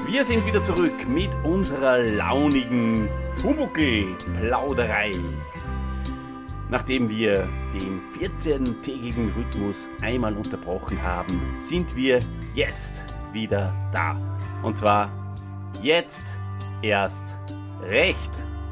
Wir sind wieder zurück mit unserer launigen Pumuckl-Plauderei. Nachdem wir den 14-tägigen Rhythmus einmal unterbrochen haben, sind wir jetzt wieder da. Und zwar jetzt erst recht.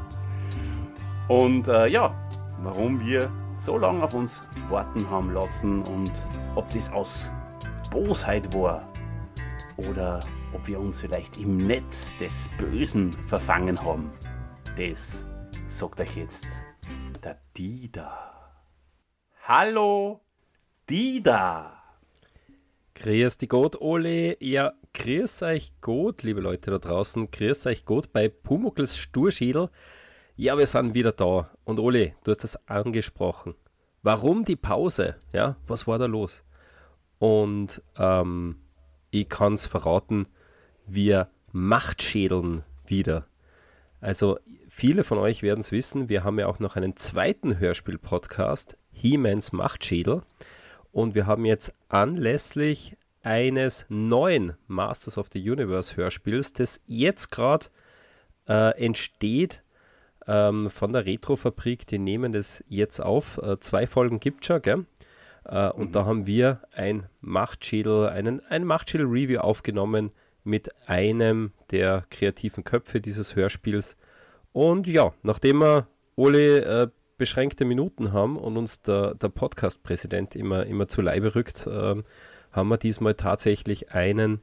Und warum wir so lange auf uns warten haben lassen und ob das aus Bosheit war oder ob wir uns vielleicht im Netz des Bösen verfangen haben, das sagt euch jetzt der Dida. Hallo, Dida. Grüß dich Gott, Ole. Ja, grüß euch Gott, liebe Leute da draußen. Grüß euch Gott bei Pumuckls Sturschädel. Ja, wir sind wieder da. Und Ole, du hast das angesprochen. Warum die Pause? Ja, was war da los? Und ich kann es verraten, wir machtschädeln wieder. Also viele von euch werden es wissen, wir haben ja auch noch einen zweiten Hörspiel-Podcast, He-Mans Machtschädel. Und wir haben jetzt anlässlich eines neuen Masters of the Universe Hörspiels, das jetzt gerade entsteht von der Retrofabrik, die nehmen das jetzt auf. 2 Folgen gibt es schon, gell? Und da haben wir ein Machtschädel-Review aufgenommen mit einem der kreativen Köpfe dieses Hörspiels. Und ja, nachdem wir alle beschränkte Minuten haben und uns der Podcast-Präsident immer zu Leibe rückt, haben wir diesmal tatsächlich einen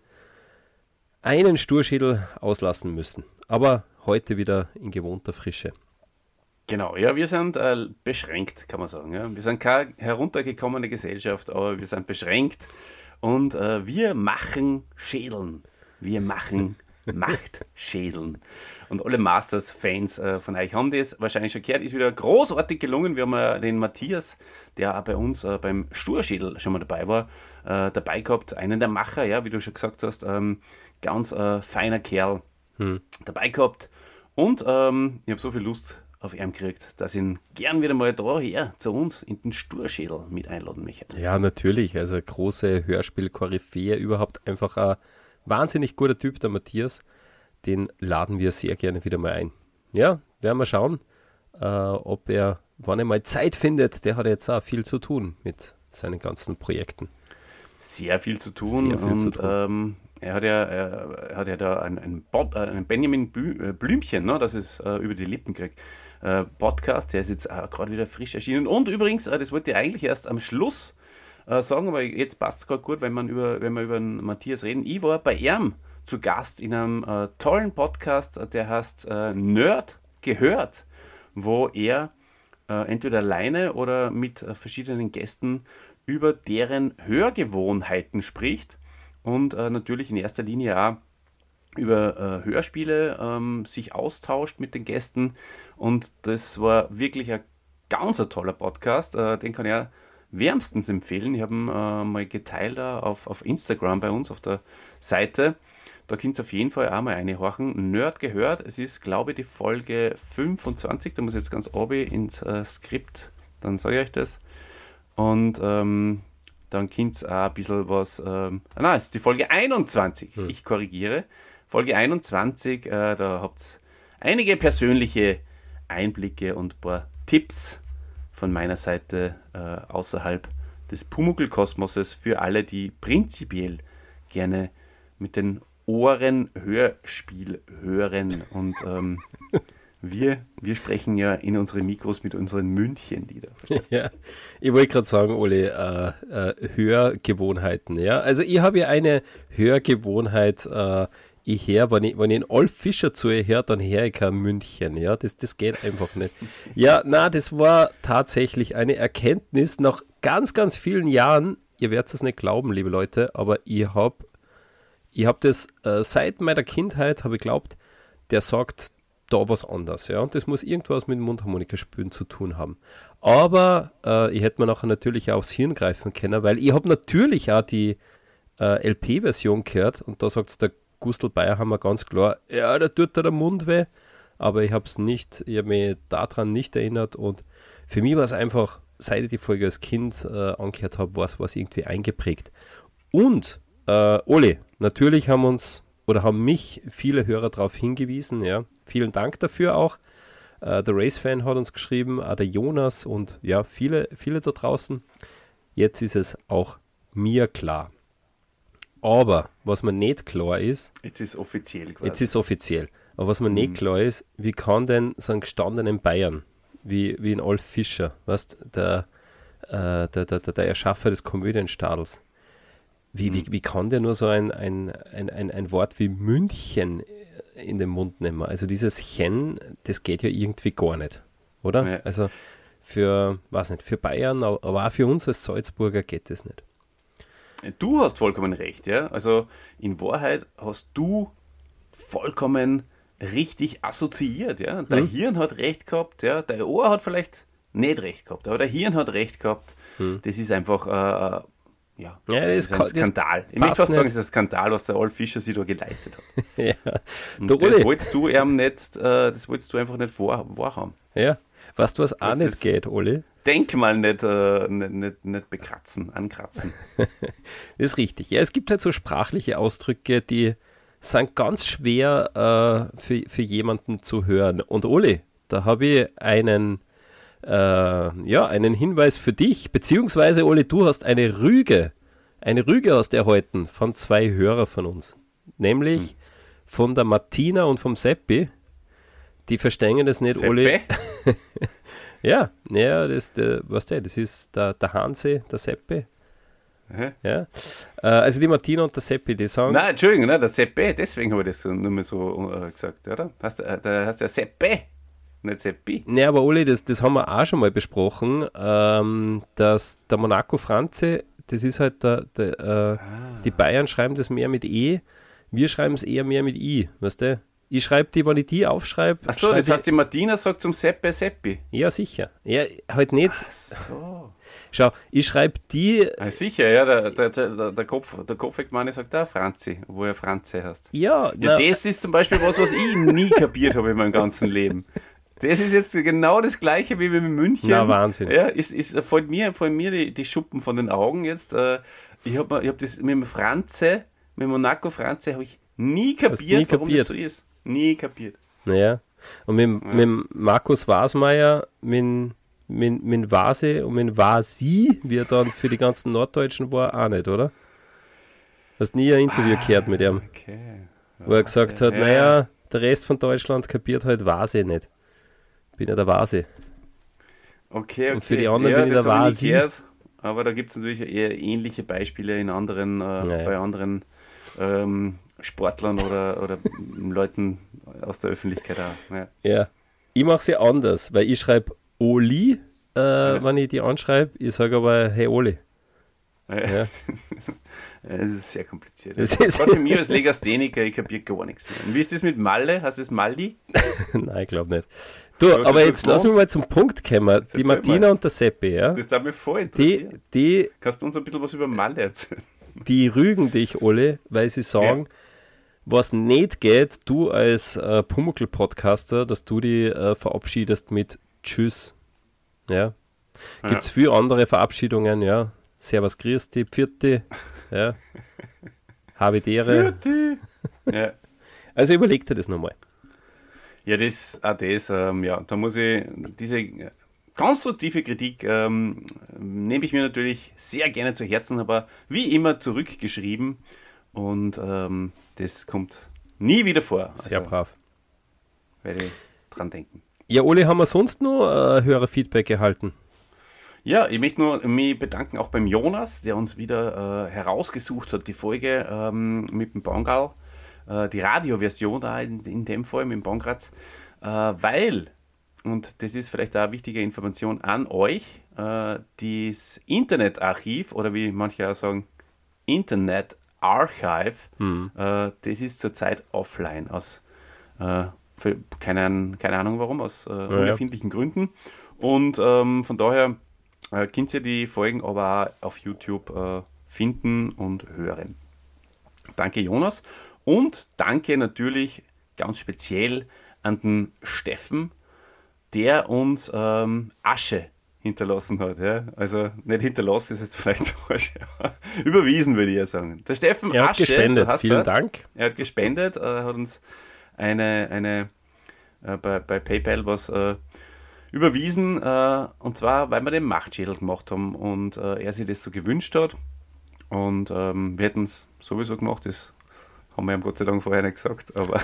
Sturschädel auslassen müssen. Aber heute wieder in gewohnter Frische. Genau, ja, wir sind beschränkt, kann man sagen. Ja. Wir sind keine heruntergekommene Gesellschaft, aber wir sind beschränkt und wir machen Schädeln. Wir machen Machtschädeln. Und alle Masters-Fans von euch haben das wahrscheinlich schon gehört. Ist wieder großartig gelungen. Wir haben den Matthias, der auch bei uns beim Sturschädel schon mal dabei war, dabei gehabt. Einen der Macher, ja, wie du schon gesagt hast, ganz feiner Kerl dabei gehabt. Und ich habe so viel Lust auf ihn gekriegt, dass ich ihn gern wieder mal daher zu uns in den Sturschädel mit einladen möchte. Ja, natürlich. Also große Hörspiel-Koryphäe, überhaupt einfach ein wahnsinnig guter Typ, der Matthias. Den laden wir sehr gerne wieder mal ein. Ja, werden wir schauen, ob er, wann er mal Zeit findet. Der hat jetzt auch viel zu tun mit seinen ganzen Projekten. Sehr viel zu tun. Er hat ja da einen Benjamin Blümchen, ne, das ist über die Lippen kriegt. Podcast, der ist jetzt gerade wieder frisch erschienen. Und übrigens, das wollte ich eigentlich erst am Schluss sagen, aber jetzt passt es gerade gut, wenn wir über den Matthias reden. Ich war bei ihm zu Gast in einem tollen Podcast, der heißt Nerd gehört, wo er entweder alleine oder mit verschiedenen Gästen über deren Hörgewohnheiten spricht und natürlich in erster Linie auch über Hörspiele sich austauscht mit den Gästen. Und das war wirklich ein ganz toller Podcast, den kann ich auch wärmstens empfehlen. Ich habe ihn mal geteilt auf Instagram bei uns auf der Seite. Da könnt ihr auf jeden Fall auch mal reinhorchen. Nerd gehört, es ist, glaube ich, die Folge 25. Da muss ich jetzt ganz oben ins Skript, dann sage ich euch das. Und dann könnt ihr auch ein bisschen was... es ist die Folge 21. Ich korrigiere. Folge 21, da habt ihr einige persönliche Einblicke und ein paar Tipps von meiner Seite außerhalb des Pumuckl-Kosmoses für alle, die prinzipiell gerne mit den Ohren Hörspiel hören. Und wir sprechen ja in unsere Mikros mit unseren Mündchen, die da. Ja, ich wollte gerade sagen, Ole, Hörgewohnheiten. Ja? Also ich habe ja eine Hörgewohnheit, ich höre, wenn ich einen Olf Fischer zuhöre, dann höre ich kein München, ja, das geht einfach nicht. Ja, das war tatsächlich eine Erkenntnis nach ganz, ganz vielen Jahren, ihr werdet es nicht glauben, liebe Leute, aber ich hab das seit meiner Kindheit, habe ich geglaubt, der sagt da was anderes, ja, und das muss irgendwas mit dem Mundharmonikaspielen zu tun haben. Aber ich hätte mir nachher natürlich auch aufs Hirn greifen können, weil ich habe natürlich auch die LP-Version gehört und da sagt es der Gustl Bayerhammer ganz klar, ja, da tut der Mund weh, aber ich habe mich daran nicht erinnert und für mich war es einfach, seit ich die Folge als Kind angehört habe, war es irgendwie eingeprägt. Und, Ole, natürlich haben uns oder haben mich viele Hörer darauf hingewiesen. Ja. Vielen Dank dafür auch. Der Race-Fan hat uns geschrieben, auch der Jonas und ja, viele da draußen. Jetzt ist es auch mir klar. Aber was mir nicht klar ist... Jetzt ist offiziell quasi. Jetzt ist offiziell. Aber was mir nicht klar ist, wie kann denn so ein gestandenen Bayern, wie ein Olf Fischer, weißt, der Erschaffer des Komödienstadels, wie kann der nur so ein Wort wie München in den Mund nehmen? Also dieses Chen, das geht ja irgendwie gar nicht, oder? Ja. Also für Bayern, aber auch für uns als Salzburger geht das nicht. Du hast vollkommen recht, ja. Also in Wahrheit hast du vollkommen richtig assoziiert, ja. Der Hirn hat recht gehabt, ja. Der Ohr hat vielleicht nicht recht gehabt, aber der Hirn hat recht gehabt. Das ist einfach, das ist ein Skandal. Ich möchte fast sagen, es ist ein Skandal, was der Olf Fischer sich da geleistet hat. Ja. Und das wolltest du einfach nicht wahrhaben. Ja. Weißt du, was auch nicht geht, Oli? Denkmal nicht ankratzen. Das ist richtig. Ja, es gibt halt so sprachliche Ausdrücke, die sind ganz schwer für jemanden zu hören. Und Oli, da habe ich einen Hinweis für dich, beziehungsweise Oli, du hast eine Rüge aus der erhalten von 2 Hörer von uns. Nämlich von der Martina und vom Seppi. Die verstehen das nicht, Seppe? Oli. Ja, das ist der Hansi, der Seppi. Ja. Also die Martina und der Seppi, die sagen... Nein, Entschuldigung, der Seppi, deswegen habe ich das nur mal so gesagt, oder? Da heißt der Seppi, nicht Seppi. Ne, aber Oli, das haben wir auch schon mal besprochen, dass der Monaco Franze, das ist halt die Bayern schreiben das mehr mit E, wir schreiben es eher mehr mit I, weißt du? Ich schreibe die, wenn ich die aufschreibe... Achso, das heißt, die Martina sagt zum Seppi. Ja, sicher. Ja, halt nicht... Ach so. Schau, ich schreibe die... Sicher, ja, der Kopfwegmann sagt auch Franzi, wo er Franze heißt. Ja, das ist zum Beispiel was ich nie kapiert habe in meinem ganzen Leben. Das ist jetzt genau das Gleiche wie mit München. Na, Wahnsinn. Ja, fallen mir die Schuppen von den Augen jetzt. Ich hab das mit dem Franze, mit Monaco Franze, habe ich nie kapiert, warum das so ist. Nie kapiert. Naja. Und mit Markus Wasmeier, mit Vase und mit Vasi, wie er dann für die ganzen Norddeutschen war, auch nicht, oder? Hast nie ein Interview gehört mit ihm. Okay. Wo er gesagt hat, naja, der Rest von Deutschland kapiert halt Vase nicht. Bin ja der Vase. Okay. Und für die anderen bin ich der Vasi. Aber da gibt es natürlich eher ähnliche Beispiele in anderen, bei anderen Sportlern oder Leuten aus der Öffentlichkeit auch. Ja. Ich mache es ja anders, weil ich schreibe Oli, wenn ich die anschreibe. Ich sage aber, hey Oli. Ja. Das ist sehr kompliziert. Gerade für mich als Legastheniker, ich kapiere gar nichts mehr. Und wie ist das mit Malle? Heißt das Maldi? Nein, ich glaube nicht. Du, aber jetzt lass mich mal zum Punkt kommen. Die Martina und der Seppi, ja? Das darf mich voll interessieren. Kannst du uns ein bisschen was über Malle erzählen? Die rügen dich, Ole, weil sie sagen, was nicht geht, du als Pumuckl-Podcaster, dass du die verabschiedest mit Tschüss. Ja. Gibt es viele andere Verabschiedungen, ja. Servus Christi, Pfiati, ja. Havidere. Ja. Also überleg dir das nochmal. Ja, da muss ich diese konstruktive Kritik nehme ich mir natürlich sehr gerne zu Herzen, aber wie immer zurückgeschrieben und das kommt nie wieder vor. Sehr brav. Werde ich dran denken. Ja, Oli, haben wir sonst noch höhere Feedback erhalten? Ja, ich möchte nur mich bedanken auch beim Jonas, der uns wieder herausgesucht hat, die Folge mit dem Bangal, die Radioversion da in dem Fall mit dem Bangratz, weil, und das ist vielleicht auch eine wichtige Information an euch, das Internetarchiv oder wie manche auch sagen, Internet Archive, das ist zurzeit offline aus keine Ahnung warum, aus unerfindlichen Gründen. Und von daher könnt ihr die Folgen aber auch auf YouTube finden und hören. Danke Jonas und danke natürlich ganz speziell an den Steffen, der uns Asche hinterlassen hat. Ja? Also nicht hinterlassen ist jetzt vielleicht falsch, aber überwiesen, würde ich ja sagen. Der Steffen Er hat Asche, gespendet, so vielen Dank. Er hat gespendet, hat uns bei PayPal was überwiesen, und zwar, weil wir den Machtschädel gemacht haben und er sich das so gewünscht hat. Und wir hätten es sowieso gemacht, das haben wir ihm Gott sei Dank vorher nicht gesagt, aber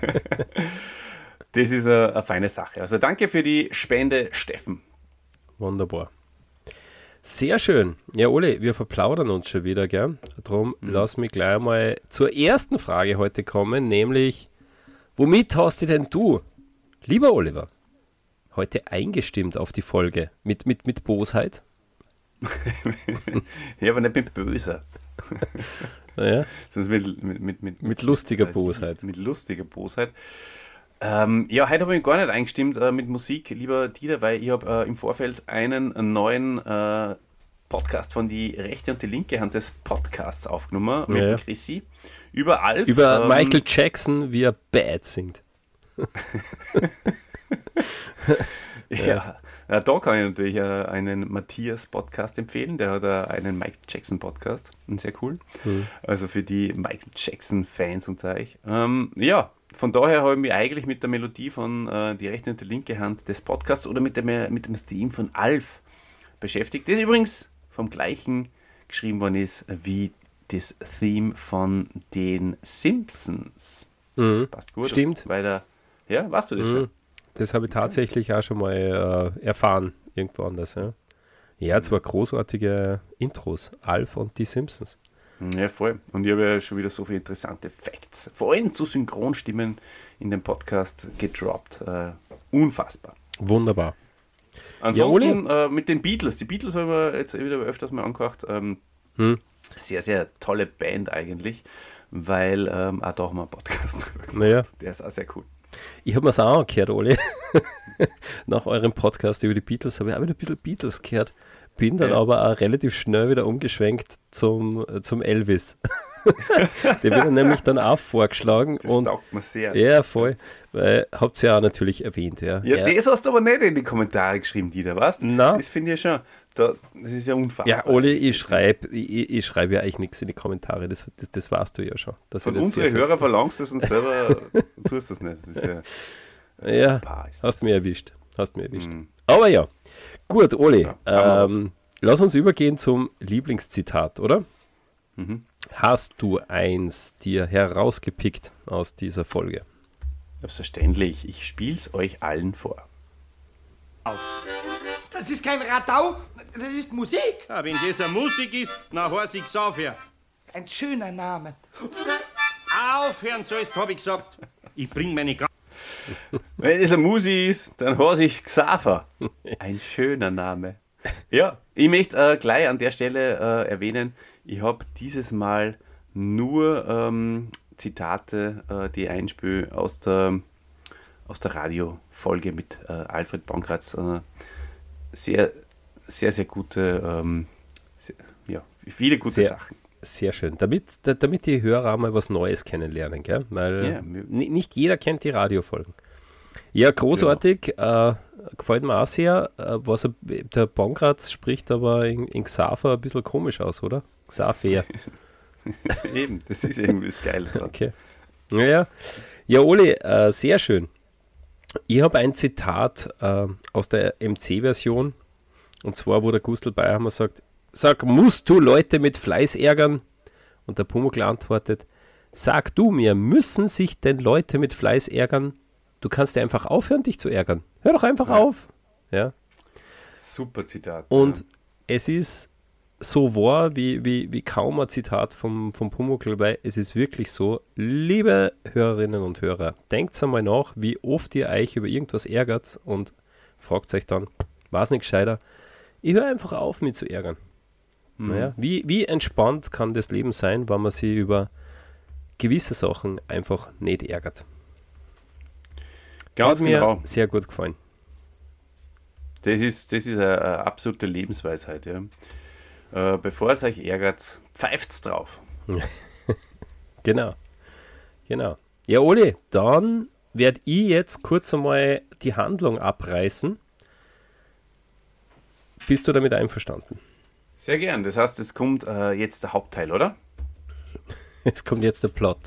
das ist eine feine Sache. Also danke für die Spende, Steffen. Wunderbar. Sehr schön. Ja, Oli, wir verplaudern uns schon wieder, gell? Darum lass mich gleich mal zur ersten Frage heute kommen, nämlich, womit hast du denn du, lieber Oliver, heute eingestimmt auf die Folge? Mit Bosheit? Ja, aber nicht mit böser. Ja. Sonst mit lustiger Bosheit. Mit lustiger Bosheit. Ja, heute habe ich gar nicht eingestimmt mit Musik, lieber Dieter, weil ich habe im Vorfeld einen neuen Podcast von die rechte und die linke Hand des Podcasts aufgenommen mit Chrissy über Alf. Über Michael Jackson, wie er Bad singt. Ja, da kann ich natürlich einen Matthias-Podcast empfehlen. Der hat einen Michael Jackson-Podcast. Sehr cool. Also für die Michael Jackson-Fans unter euch. Ja, von daher habe ich mich eigentlich mit der Melodie von die rechte und die linke Hand des Podcasts oder mit dem Theme von Alf beschäftigt. Das übrigens vom gleichen geschrieben worden ist wie das Theme von den Simpsons. Passt gut. Stimmt. Weil ja, weißt du das schon? Das habe ich tatsächlich auch schon mal erfahren, irgendwo anders. Ja, zwar großartige Intros, Alf und die Simpsons. Ja, voll. Und ich habe ja schon wieder so viele interessante Facts, vor allem zu Synchronstimmen in dem Podcast gedroppt. Unfassbar. Wunderbar. Ansonsten mit den Beatles. Die Beatles haben wir jetzt wieder öfters mal angehört. Sehr, sehr tolle Band eigentlich, weil auch da haben wir einen Podcast drüber gemacht. Naja. Der ist auch sehr cool. Ich habe mir es auch angehört, Oli. Nach eurem Podcast über die Beatles habe ich auch wieder ein bisschen Beatles gehört. Bin dann aber auch relativ schnell wieder umgeschwenkt zum Elvis. Der wird nämlich dann auch vorgeschlagen. Das taugt mir sehr. Ja, voll. Weil, habt ihr ja auch natürlich erwähnt. Ja, das hast du aber nicht in die Kommentare geschrieben, Dieter, weißt du? Nein. Das finde ich schon. Das ist ja unfassbar. Ja, Oli, ich schreibe ja eigentlich nichts in die Kommentare. Das weißt du ja schon. Von unseren Hörer verlangst du es und selber tust das nicht. Das ist ja, hast mir erwischt. Aber ja, gut, Oli, lass uns übergehen zum Lieblingszitat, oder? Hast du eins dir herausgepickt aus dieser Folge? Selbstverständlich. Ich spiel's euch allen vor. Das ist kein Radau, das ist Musik. Ja, wenn das eine Musik ist, dann heiß ich's aufhören. Ein schöner Name. Aufhören sollst, hab ich gesagt. Ich bring meine Wenn es eine Musik ist, dann heiß ich Xaver. Ein schöner Name. Ja, ich möchte gleich an der Stelle erwähnen, ich habe dieses Mal nur Zitate, die einspiele aus der Radiofolge mit Alfred Bankratz. Sehr, sehr, sehr gute, viele gute Sachen. Sehr schön. Damit die Hörer auch mal was Neues kennenlernen, gell? Weil nicht jeder kennt die Radiofolgen. Ja, großartig. Genau. Gefällt mir auch sehr. Der Bankratz spricht aber in Xaver ein bisschen komisch aus, oder? Xaver. Eben, das ist eben das Geile dran. Okay. Ja, Oli, sehr schön. Ich habe ein Zitat aus der MC-Version, und zwar, wo der Gustl Bayerhammer sagt, musst du Leute mit Fleiß ärgern? Und der Pumuckl antwortet, sag du mir, müssen sich denn Leute mit Fleiß ärgern? Du kannst ja einfach aufhören, dich zu ärgern. Hör doch einfach auf. Ja. Super Zitat. Und es ist so wahr wie kaum ein Zitat vom Pumuckl, weil es ist wirklich so, liebe Hörerinnen und Hörer, denkt einmal nach, wie oft ihr euch über irgendwas ärgert und fragt euch dann, war es nicht gescheiter? Ich höre einfach auf, mich zu ärgern. Naja, wie entspannt kann das Leben sein, wenn man sich über gewisse Sachen einfach nicht ärgert. Ganz Hat mir genau. sehr gut gefallen. Das ist eine absolute Lebensweisheit. Ja. Bevor es euch ärgert, pfeift's drauf. Genau. Ja, Oli, dann werde ich jetzt kurz einmal die Handlung abreißen. Bist du damit einverstanden? Sehr gern. Das heißt, es kommt jetzt der Hauptteil, oder? Es kommt jetzt der Plot.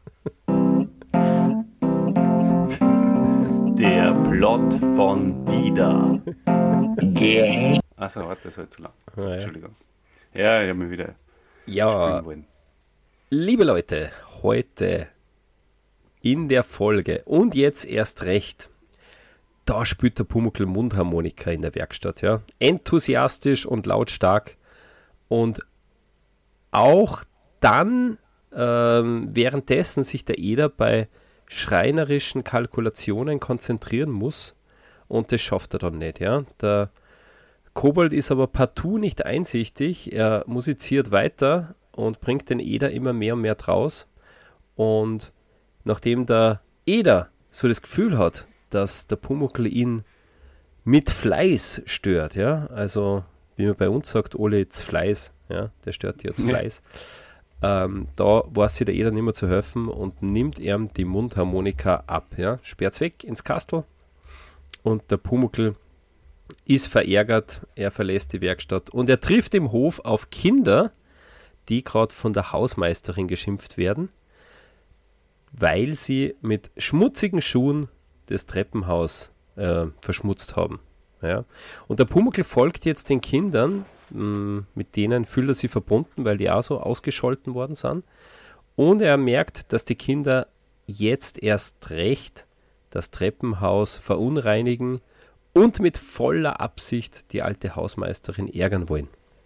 Der Plot von Dida. Achso, warte, das war zu lang. Ah, ja. Entschuldigung. Ja, ich habe mich wieder Ja, springen wollen. liebe Leute, heute in der Folge und jetzt erst recht, da spielt der Pumuckl Mundharmonika in der Werkstatt. Ja? Enthusiastisch und lautstark. Und auch dann, währenddessen sich der Eder bei schreinerischen Kalkulationen konzentrieren muss. Und das schafft er dann nicht. Ja? Der Kobold ist aber partout nicht einsichtig. Er musiziert weiter und bringt den Eder immer mehr und mehr draus. Und nachdem der Eder so das Gefühl hat, dass der Pumuckl ihn mit Fleiß stört, ja, also wie man bei uns sagt, Ole jetzt Fleiß, ja, der stört jetzt Fleiß, da weiß sich der Eder nicht mehr zu helfen und nimmt ihm die Mundharmonika ab, ja, sperrt's weg ins Kastel und der Pumuckl ist verärgert, er verlässt die Werkstatt und er trifft im Hof auf Kinder, die gerade von der Hausmeisterin geschimpft werden, weil sie mit schmutzigen Schuhen das Treppenhaus verschmutzt haben. Ja. Und der Pumuckl folgt jetzt den Kindern, mit denen fühlt er sich verbunden, weil die auch so ausgescholten worden sind. Und er merkt, dass die Kinder jetzt erst recht das Treppenhaus verunreinigen und mit voller Absicht die alte Hausmeisterin ärgern wollen.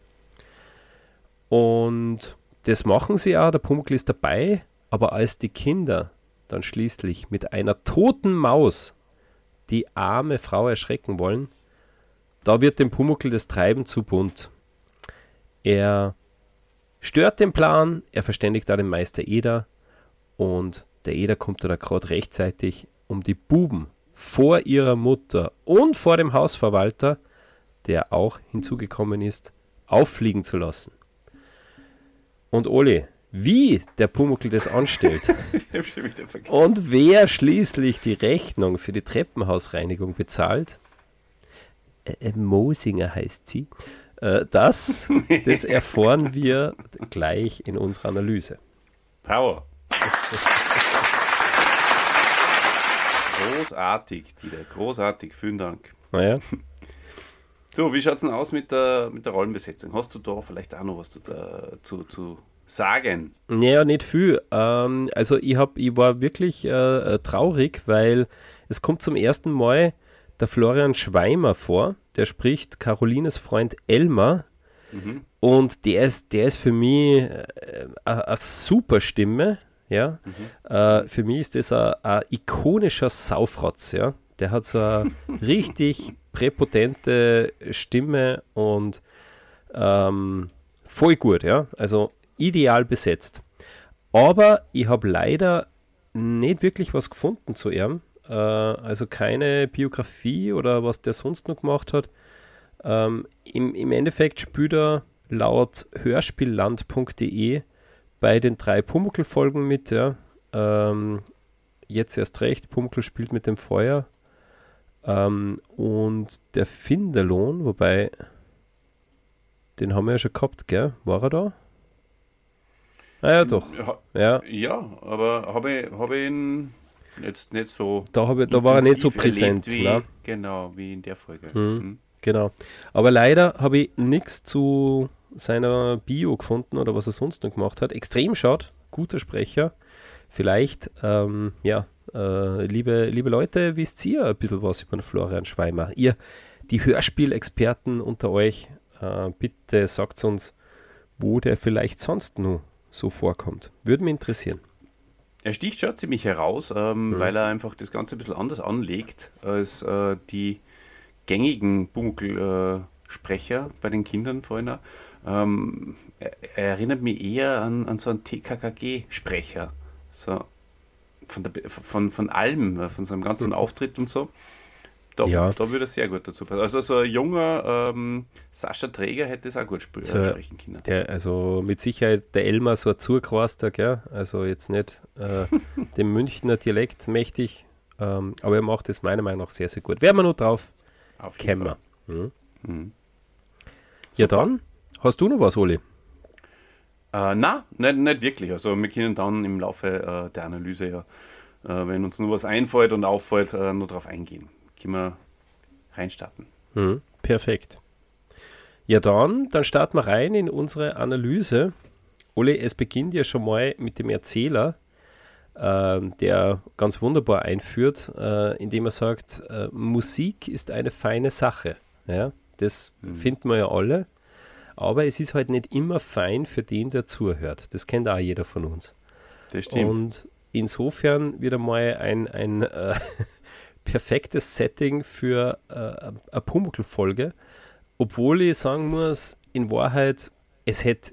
Und das machen sie auch, der Pumuckl ist dabei, aber als die Kinder dann schließlich mit einer toten Maus die arme Frau erschrecken wollen, da wird dem Pumuckl das Treiben zu bunt. Er stört den Plan, er verständigt da den Meister Eder und der Eder kommt da gerade rechtzeitig, um die Buben vor ihrer Mutter und vor dem Hausverwalter, der auch hinzugekommen ist, auffliegen zu lassen. Und Ole, wie der Pumuckl das anstellt und wer schließlich die Rechnung für die Treppenhausreinigung bezahlt, Mosinger heißt sie, das erfahren wir gleich in unserer Analyse. Power. Großartig, Dieter, großartig, vielen Dank. Naja. So, wie schaut es denn aus mit der Rollenbesetzung? Hast du da vielleicht auch noch was zu sagen? Naja, nicht viel. Also ich war wirklich traurig, weil es kommt zum ersten Mal der Florian Schweimer vor, der spricht Carolines Freund Elmar und der ist für mich eine super Stimme. Ja? Für mich ist das ein ikonischer Saufratz. Ja? Der hat so eine richtig präpotente Stimme und voll gut. Ja? Also ideal besetzt. Aber ich habe leider nicht wirklich was gefunden zu ihm. Also keine Biografie oder was der sonst noch gemacht hat. Im Endeffekt spielt er laut hörspielland.de bei den 3 Pumuckl-Folgen mit. Ja. Jetzt erst recht, Pumuckl spielt mit dem Feuer. Und der Finderlohn, wobei, den haben wir ja schon gehabt, gell? War er da? Ah ja, doch. Ja, aber habe ich ihn jetzt nicht so. Da war er nicht so präsent. Wie in der Folge. Genau. Aber leider habe ich nichts zu seiner Bio gefunden oder was er sonst noch gemacht hat. Extrem schade, guter Sprecher. Vielleicht, liebe Leute, wisst ihr ein bisschen was über den Florian Schweimer? Ihr, die Hörspielexperten unter euch, bitte sagt uns, wo der vielleicht sonst noch so vorkommt. Würde mich interessieren. Er sticht schon ziemlich heraus, weil er einfach das Ganze ein bisschen anders anlegt als die gängigen Pumuckl-Sprecher bei den Kindern vorhin. Er erinnert mich eher an so einen TKKG-Sprecher. So von allem, von seinem ganzen Auftritt und so. Da würde er sehr gut dazu passen. Also so ein junger Sascha Träger hätte es auch gut sprechen können. Also mit Sicherheit der Elmar so ein Zurquaster, gell? Also jetzt nicht dem Münchner Dialekt mächtig, aber er macht es meiner Meinung nach sehr, sehr gut. Wären wir nur drauf, kämmer. Ja dann, hast du noch was, Oli? Nein, nicht wirklich. Also wir können dann im Laufe der Analyse ja, wenn uns nur was einfällt und auffällt, nur darauf eingehen. Können wir reinstarten. Perfekt. Ja dann starten wir rein in unsere Analyse. Oli, es beginnt ja schon mal mit dem Erzähler, der ganz wunderbar einführt, indem er sagt, Musik ist eine feine Sache. Ja, das finden wir ja alle. Aber es ist halt nicht immer fein für den, der zuhört. Das kennt auch jeder von uns. Das stimmt. Und insofern wieder mal ein perfektes Setting für eine Pumuckl-Folge. Obwohl ich sagen muss, in Wahrheit, es hätte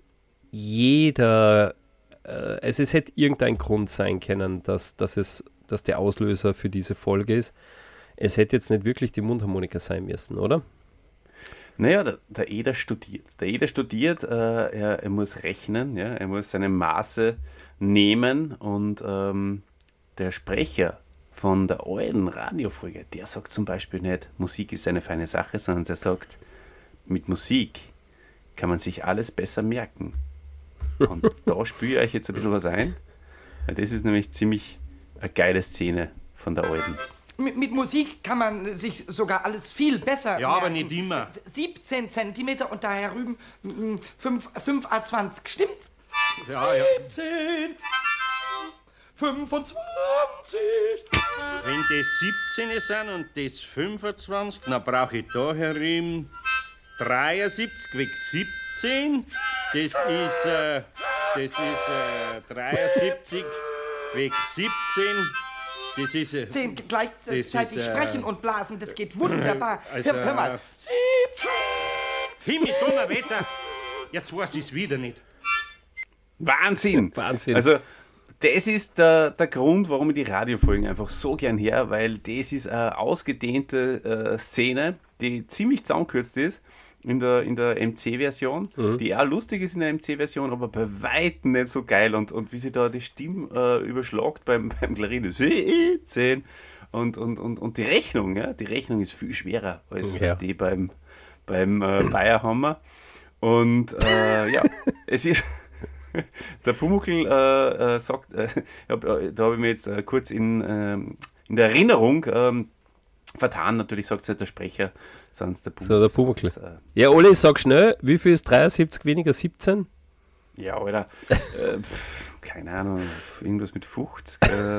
irgendein Grund sein können, dass der Auslöser für diese Folge ist. Es hätte jetzt nicht wirklich die Mundharmonika sein müssen, oder? Naja, der Eder studiert. Er muss rechnen, ja? Er muss seine Maße nehmen und der Sprecher von der alten Radiofolge, der sagt zum Beispiel nicht, Musik ist eine feine Sache, sondern der sagt, mit Musik kann man sich alles besser merken. Und da spüre ich euch jetzt ein bisschen was ein, weil das ist nämlich ziemlich eine geile Szene von der alten. Mit Musik kann man sich sogar alles viel besser Ja, aber nicht immer. 17 Zentimeter und da herüben 5 A20, stimmt's? Ja. 17, 25. Wenn das 17 sind und das 25, dann brauche ich da herum 73 weg 17. Das ist 73 weg 17. Das ist 10 gleichzeitig das ist, sprechen und blasen, das geht wunderbar. also, Hör mal. 17. Himmel, Donnerwetter! Jetzt weiß ich es wieder nicht. Wahnsinn! Also, das ist der Grund, warum ich die Radiofolgen einfach so gern her, weil das ist eine ausgedehnte Szene, die ziemlich zusammengekürzt ist in der MC-Version, die auch lustig ist in der MC-Version, aber bei weitem nicht so geil und wie sie da die Stimme überschlagt beim Klarinett 17 und die Rechnung, ja, die Rechnung ist viel schwerer als die beim Bayerhammer und ja, es ist der Pumuckl sagt, da habe ich mir jetzt kurz in der Erinnerung vertan, natürlich sagt es halt der Sprecher, sonst der Pumuckl. So, der Pumuckl. Ja, Oli, sag schnell, wie viel ist 73 weniger 17? Ja, Alter, keine Ahnung, irgendwas mit 50,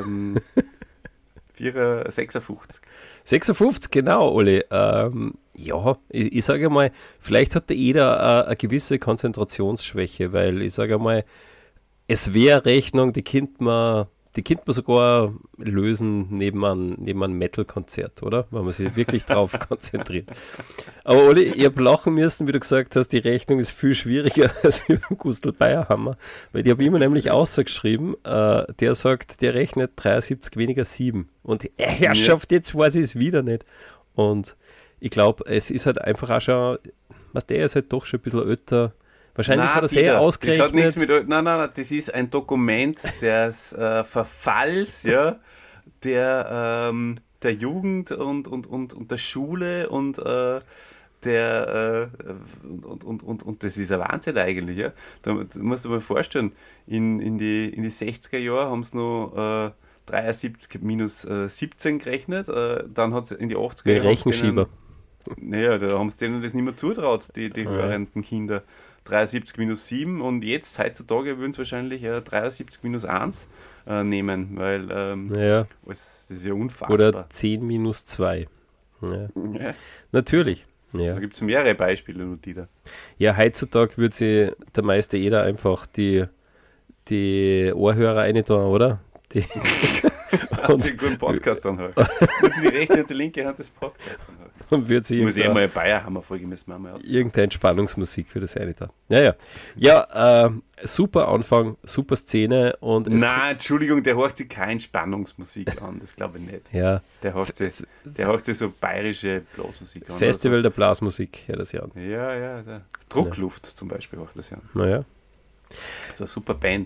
56. 56, genau, Oli. Ja, ich sage mal, vielleicht hat der Eder eine gewisse Konzentrationsschwäche, weil ich sage mal, es wäre Rechnung, die könnte man sogar lösen neben einem Metal-Konzert, oder? Wenn man sich wirklich drauf konzentriert. Aber Oli, ich habe lachen müssen, wie du gesagt hast, die Rechnung ist viel schwieriger als über Gustl Bayerhammer, weil ich habe immer nämlich ausgeschrieben, der sagt, der rechnet 73 weniger 7. Und Herrschaft, jetzt weiß ich es wieder nicht. Und ich glaube, es ist halt einfach auch schon, der ist halt doch schon ein bisschen älter. Wahrscheinlich hat er sehr ausgerechnet. Das hat nichts mit, nein, das ist ein Dokument des Verfalls, ja, der Jugend und der Schule und das ist ein Wahnsinn eigentlich, ja. Da musst du dir mal vorstellen, in die 60er Jahre haben sie noch 73 minus 17 gerechnet, dann hat es in die 80er Jahre Rechenschieber. Naja, da haben sie denen das nicht mehr zutraut, die hörenden Kinder. 73 minus 7 und jetzt, heutzutage, würden sie wahrscheinlich 73 minus 1 nehmen, weil das ist ja unfassbar. Oder 10 minus 2. Ja. Ja. Natürlich. Ja. Da gibt es mehrere Beispiele, nur die da. Ja, heutzutage würde sich der Meister Eder einfach die Ohrhörer rein tun, oder? Und sie einen guten Podcast anhören. Und sie die rechte und die linke Hand des Podcasts anhören. Und wird sie muss mal Bayerhammer-Folge müssen wir mal aus. Irgendeine Entspannungsmusik für das eine da. Ja, super Anfang, super Szene. Und nein, Entschuldigung, der hört sich keine Spannungsmusik an, das glaube ich nicht. Ja. Der hört sich so bayerische Blasmusik an. Festival der Blasmusik, hört das ja an. Ja, Druckluft zum Beispiel hört das ja an. Naja. Das ist eine super Band.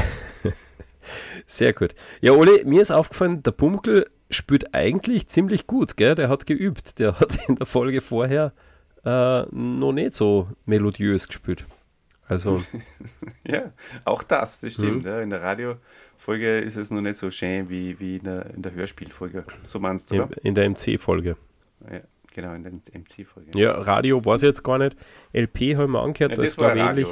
Sehr gut. Ja, Oli, mir ist aufgefallen, der Pumuckl spielt eigentlich ziemlich gut, gell? Der hat geübt. Der hat in der Folge vorher noch nicht so melodiös gespielt. Also. Ja, auch das stimmt. Ja. In der Radiofolge ist es noch nicht so schön wie in der Hörspielfolge. So meinst du, oder? In der MC-Folge. Ja, genau, in der MC-Folge. Ja, Radio weiß ich jetzt gar nicht. LP haben wir angehört, Ja, das war ähnlich.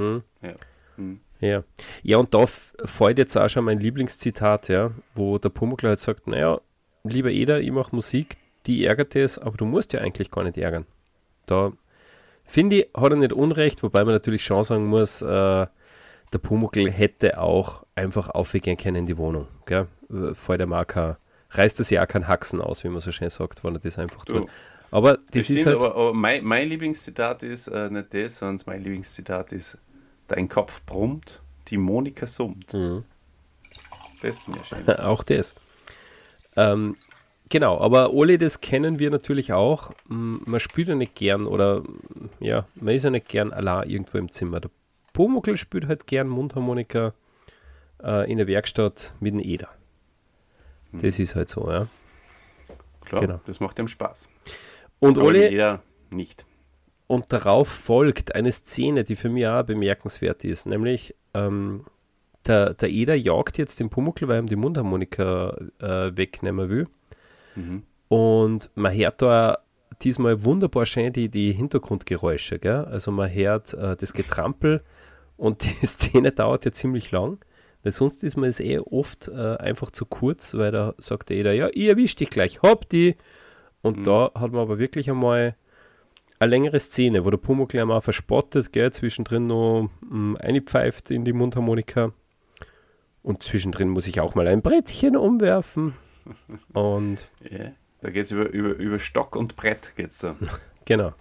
Ja. Ja, und da fällt jetzt auch schon mein Lieblingszitat, ja, wo der Pumuckl halt sagt, naja, lieber Eder, ich mache Musik, die ärgert es, aber du musst ja eigentlich gar nicht ärgern. Da finde ich, hat er nicht Unrecht, wobei man natürlich schon sagen muss, der Pumuckl hätte auch einfach aufgehen können in die Wohnung. Gell? Fällt der Marker, reißt das ja auch keinen Haxen aus, wie man so schön sagt, wenn er das einfach tut. Aber das ist halt. Aber mein Lieblingszitat ist nicht das, sondern mein Lieblingszitat ist: Dein Kopf brummt, die Monika summt. Mhm. Das bin ja schön. Auch das. Genau, aber Oli, das kennen wir natürlich auch. Man spielt ja nicht gern oder ja, man ist ja nicht gern allein irgendwo im Zimmer. Der Pumuckl spielt halt gern Mundharmonika in der Werkstatt mit dem Eder. Das ist halt so, ja. Klar, genau. Das macht ihm Spaß. Und aber Oli, Eder nicht. Und darauf folgt eine Szene, die für mich auch bemerkenswert ist, nämlich der Eder jagt jetzt den Pumuckl, weil er ihm die Mundharmonika wegnehmen will. Mhm. Und man hört da diesmal wunderbar schön die Hintergrundgeräusche. Gell? Also man hört das Getrampel und die Szene dauert ja ziemlich lang, weil sonst ist man es oft einfach zu kurz, weil da sagt der Eder, ja, ich erwisch dich gleich, hab die. Und da hat man aber wirklich einmal eine längere Szene, wo der Pumuckl einmal verspottet, gell, zwischendrin noch einpfeift in die Mundharmonika und zwischendrin muss ich auch mal ein Brettchen umwerfen. Und ja, da geht es über Stock und Brett geht's da. Genau.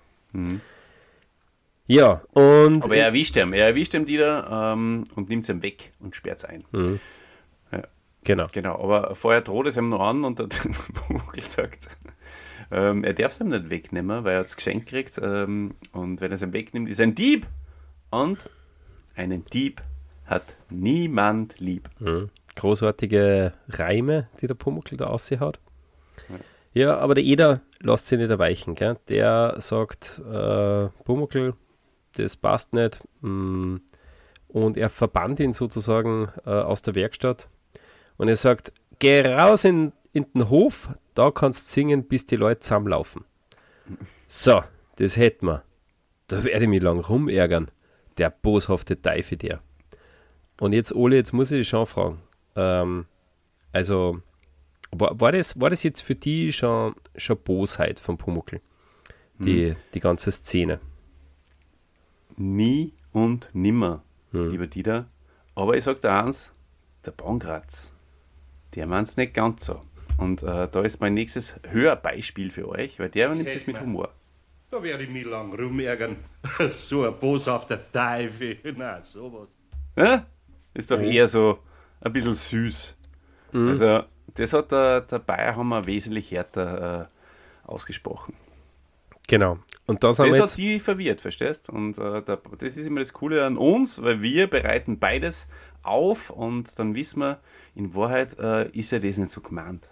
Ja, und aber er erwischt ihn wieder und nimmt ihn weg und sperrt es ein. Ja. Genau, aber vorher droht es ihm noch an und der Pumuckl sagt, er darf es ihm nicht wegnehmen, weil er es geschenkt kriegt und wenn er es ihm wegnimmt, ist er ein Dieb und einen Dieb hat niemand lieb. Großartige Reime, die der Pumuckl da hat. Ja, aber der Eder lässt sich nicht erweichen. Gell? Der sagt, Pumuckl, das passt nicht. Und er verbannt ihn sozusagen aus der Werkstatt. Und er sagt, geh raus in den Hof, da kannst du singen, bis die Leute zusammenlaufen. So, das hätten wir. Da werde ich mich lang rumärgern. Der boshafte Teufel der. Und jetzt, Ole, jetzt muss ich dich schon fragen. Also, war das jetzt für dich schon Bosheit von Pumuckl? Die ganze Szene? Nie und nimmer, lieber Dieter. Aber ich sag dir eins, der Pankraz, der meint's nicht ganz so. Und da ist mein nächstes Hörbeispiel für euch, weil der nimmt das mit Humor. Da werde ich mich lang rumärgern. So ein boshafter Teufel. Na, sowas. Ja? Ist doch eher so ein bisschen süß. Also, das hat der Bayerhammer wesentlich härter ausgesprochen. Genau. Und das hat die verwirrt, verstehst? Und das ist immer das Coole an uns, weil wir bereiten beides auf und dann wissen wir, in Wahrheit ist ja das nicht so gemeint.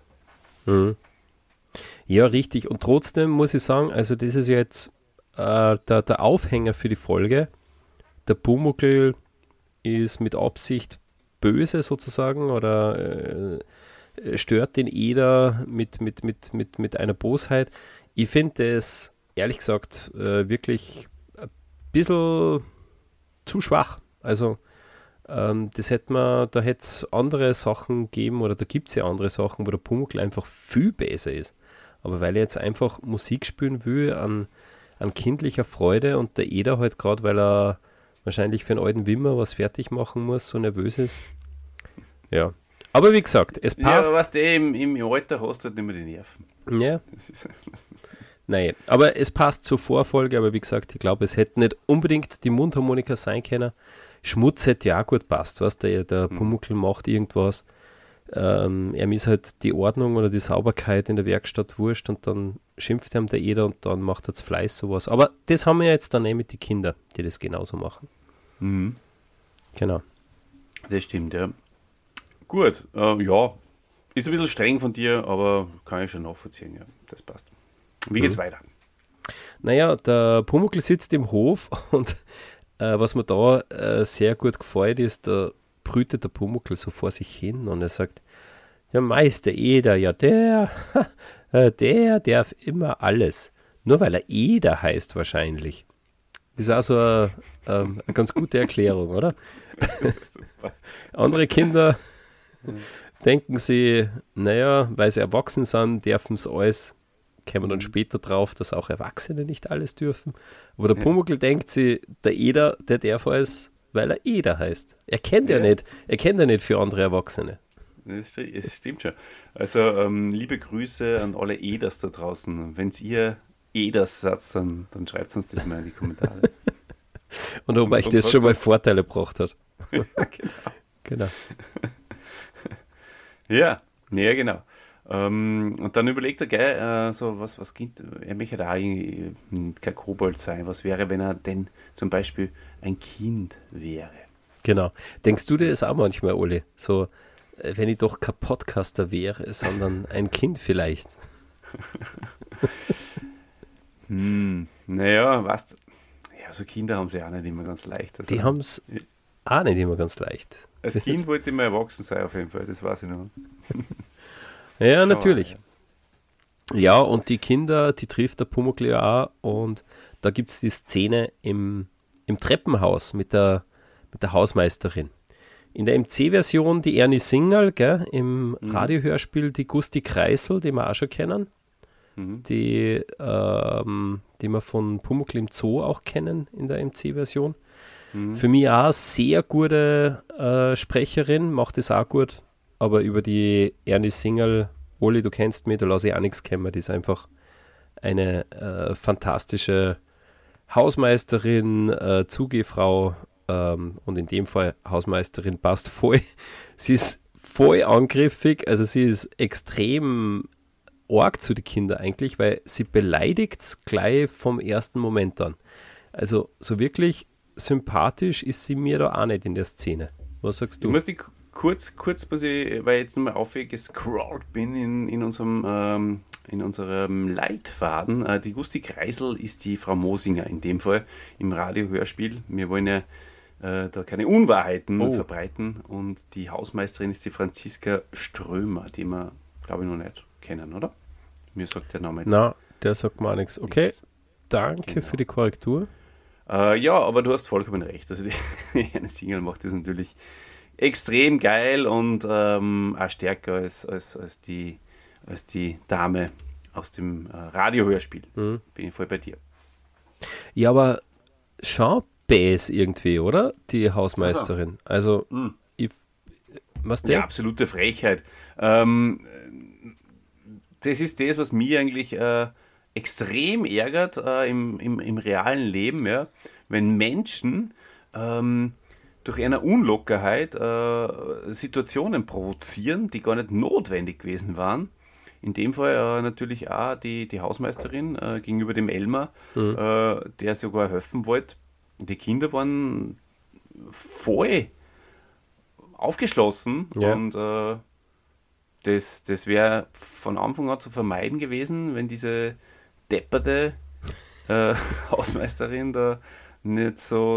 Ja, richtig. Und trotzdem muss ich sagen, also das ist jetzt der Aufhänger für die Folge. Der Pumuckl ist mit Absicht böse sozusagen oder stört den Eder mit einer Bosheit. Ich finde es, ehrlich gesagt, wirklich ein bisschen zu schwach. Also da hätte es andere Sachen geben oder da gibt es ja andere Sachen, wo der Pumuckl einfach viel besser ist. Aber weil er jetzt einfach Musik spielen will an kindlicher Freude und der Eder halt gerade, weil er wahrscheinlich für einen alten Wimmer was fertig machen muss, so nervös ist. Ja. Aber wie gesagt, es passt. Ja, aber was du im Alter hast, halt nicht mehr die Nerven. Ja. Nein, aber es passt zur Vorfolge, aber wie gesagt, ich glaube, es hätte nicht unbedingt die Mundharmonika sein können. Schmutz hätte ja auch gut passt, weißt du, der Pumuckl macht irgendwas. Er ist halt die Ordnung oder die Sauberkeit in der Werkstatt wurscht und dann schimpft ihm der Eder und dann macht er das Fleiß sowas. Aber das haben wir jetzt dann mit den Kindern, die das genauso machen. Genau. Das stimmt, ja. Gut, ja, ist ein bisschen streng von dir, aber kann ich schon nachvollziehen, ja, das passt. Wie geht's weiter? Naja, der Pumuckl sitzt im Hof und was mir da sehr gut gefällt, ist, da brütet der Pumuckl so vor sich hin und er sagt, ja Meister Eder, ja der darf immer alles. Nur weil er Eder heißt wahrscheinlich. Das ist also eine ganz gute Erklärung, oder? Andere Kinder denken sie, naja, weil sie erwachsen sind, dürfen sie alles, kommen dann später drauf, dass auch Erwachsene nicht alles dürfen. Aber der Pumuckl denkt sie, der Eder, der darf alles, weil er Eder heißt. Er kennt ja nicht für andere Erwachsene. Es stimmt schon. Also liebe Grüße an alle Eders da draußen. Wenn ihr Eders sagt, dann schreibt uns das mal in die Kommentare. Und ob euch das schon mal Vorteile gebracht hat. Genau. Ja, genau. Und dann überlegt er, gell, so was Kind, er möchte da kein Kobold sein. Was wäre, wenn er denn zum Beispiel ein Kind wäre? Genau. Denkst du dir das auch manchmal, Oli? So, wenn ich doch kein Podcaster wäre, sondern ein Kind vielleicht. Naja, weißt ja, so Kinder haben sie auch nicht immer ganz leicht. Also, die haben es auch nicht immer ganz leicht. Als Kind wollte ich mal erwachsen sein, auf jeden Fall, das weiß ich noch. Ja, natürlich. Ja, und die Kinder, die trifft der Pumuckl ja auch und da gibt es die Szene im Treppenhaus mit der Hausmeisterin. In der MC-Version die Ernie Singerl, gell, im Radiohörspiel die Gusti Kreisel, die wir auch schon kennen, die wir von Pumuckl im Zoo auch kennen in der MC-Version. Für mich auch sehr gute Sprecherin, macht es auch gut, aber über die Ernie Singerl, Oli, du kennst mich, da lasse ich auch nichts kommen, die ist einfach eine fantastische Hausmeisterin, Zugehfrau, und in dem Fall Hausmeisterin passt voll. Sie ist voll angriffig, also sie ist extrem arg zu den Kindern eigentlich, weil sie beleidigt es gleich vom ersten Moment an. Also so wirklich sympathisch ist sie mir da auch nicht in der Szene. Was sagst du? Ich muss die kurz, weil ich jetzt nochmal aufgescrollt bin in unserem Leitfaden. Die Gusti Kreisel ist die Frau Mosinger in dem Fall im Radiohörspiel. Wir wollen ja da keine Unwahrheiten verbreiten und die Hausmeisterin ist die Franziska Strömer, die wir, glaube ich, noch nicht kennen, oder? Mir sagt der Name jetzt. Na, der sagt mir auch nichts. Okay, danke für die Korrektur. Ja, aber du hast vollkommen recht. Also die eine Single macht das natürlich extrem geil und auch stärker als die Dame aus dem Radiohörspiel. Bin ich voll bei dir. Ja, aber schon Bass irgendwie, oder? Die Hausmeisterin. Also, was der? Ja, absolute Frechheit. Das ist das, was mich eigentlich extrem ärgert im realen Leben, ja, wenn Menschen durch eine Unlockerheit Situationen provozieren, die gar nicht notwendig gewesen waren. In dem Fall natürlich auch die Hausmeisterin gegenüber dem Elmar, der sogar helfen wollte. Die Kinder waren voll aufgeschlossen und das wäre von Anfang an zu vermeiden gewesen, wenn diese depperte Hausmeisterin da nicht so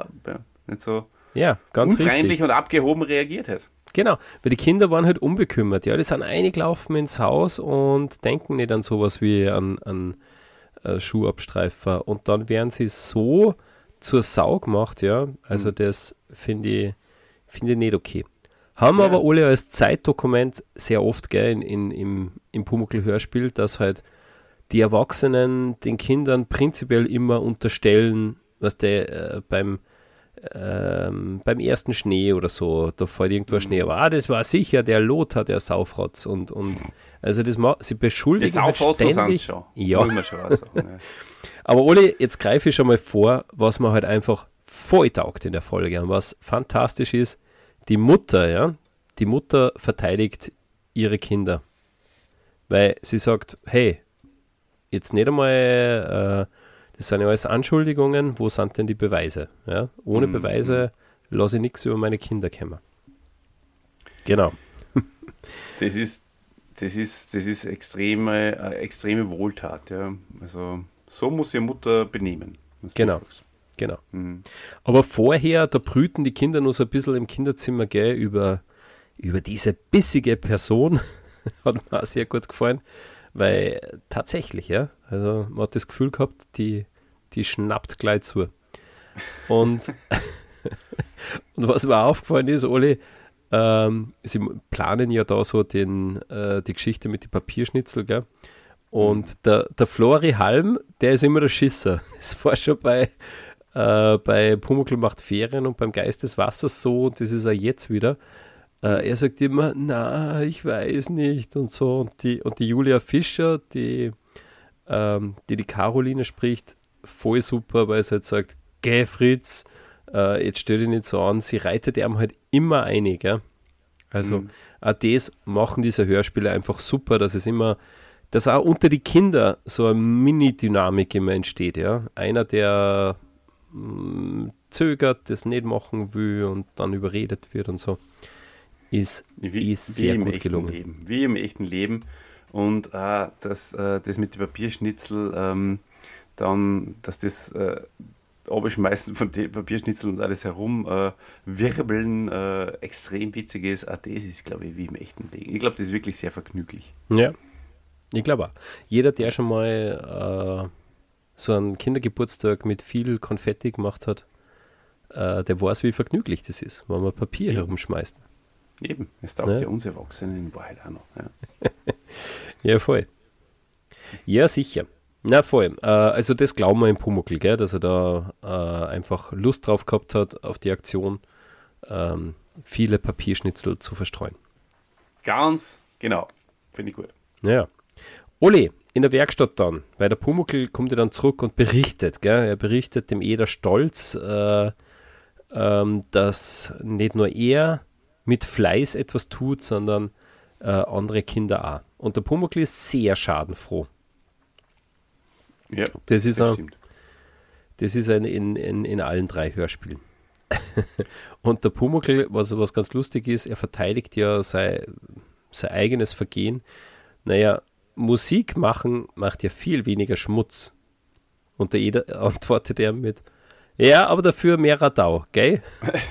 ganz unfreundlich richtig und abgehoben reagiert hat. Genau, weil die Kinder waren halt unbekümmert. Ja, die sind eingelaufen ins Haus und denken nicht an sowas wie an Schuhabstreifer. Und dann werden sie so zur Sau gemacht, ja. Also das finde ich nicht okay. Haben aber alle als Zeitdokument sehr oft, gell, im Pumuckl-Hörspiel, dass halt die Erwachsenen den Kindern prinzipiell immer unterstellen, was der beim ersten Schnee oder so, da fällt irgendwo Schnee, aber das war sicher der Lothar, der Saufrotz und also sie beschuldigen halt ständig. Schon. Ja. Schon sagen, ja. Aber Oli, jetzt greife ich schon mal vor, was mir halt einfach voll taugt in der Folge und was fantastisch ist, die Mutter verteidigt ihre Kinder, weil sie sagt, hey, jetzt nicht einmal das sind ja alles Anschuldigungen, wo sind denn die Beweise? Ja? Ohne Beweise lasse ich nichts über meine Kinder kommen. Genau. Das ist extreme Wohltat, ja. Also So muss ihre Mutter benehmen. Genau. Aber vorher, da brüten die Kinder nur so ein bisschen im Kinderzimmer, gell, über diese bissige Person. Hat mir auch sehr gut gefallen, weil tatsächlich, ja, also man hat das Gefühl gehabt, die schnappt gleich zu. Und, und was mir aufgefallen ist, Oli, sie planen ja da so die Geschichte mit den Papierschnitzel, gell? Und der Flori Halm, der ist immer der Schisser. Das war schon bei Pumuckl macht Ferien und beim Geist des Wassers so, und das ist er jetzt wieder. Er sagt immer, na, ich weiß nicht und so. Und die Julia Fischer, die Caroline spricht, voll super, weil sie halt sagt, geh Fritz, jetzt stell dich nicht so an. Sie reitet ihm halt immer ein, gell? Also auch das machen diese Hörspiele einfach super, dass auch unter die Kinder so eine Mini-Dynamik immer entsteht, ja. Einer, der zögert, das nicht machen will und dann überredet wird und so, ist sehr gut gelungen. Wie im echten Leben. Und das mit den Papierschnitzel, dann, dass das Abschmeißen von den Papierschnitzeln und alles herumwirbeln extrem witzig ist, das ist, glaube ich, wie im echten Leben. Ich glaube, das ist wirklich sehr vergnüglich. Ja, ich glaube auch. Jeder, der schon mal so einen Kindergeburtstag mit viel Konfetti gemacht hat, der weiß, wie vergnüglich das ist, wenn man Papier herumschmeißt. Eben, es taugt ja uns Erwachsenen in Wahrheit auch noch. Ja, ja voll. Ja, sicher. Na, voll. Also das glauben wir im Pumuckl, gell, dass er da einfach Lust drauf gehabt hat, auf die Aktion, viele Papierschnitzel zu verstreuen. Ganz genau. Finde ich gut. Naja. Oli, in der Werkstatt dann, weil der Pumuckl kommt ja dann zurück und berichtet, gell? Er berichtet dem Eder stolz, dass nicht nur er mit Fleiß etwas tut, sondern andere Kinder auch. Und der Pumuckl ist sehr schadenfroh. Ja, das stimmt. Das ist in allen 3 Hörspielen. Und der Pumuckl, was ganz lustig ist, er verteidigt ja sein eigenes Vergehen. Naja, Musik machen macht ja viel weniger Schmutz. Und der Eder antwortet er mit, ja, aber dafür mehr Radau, gell?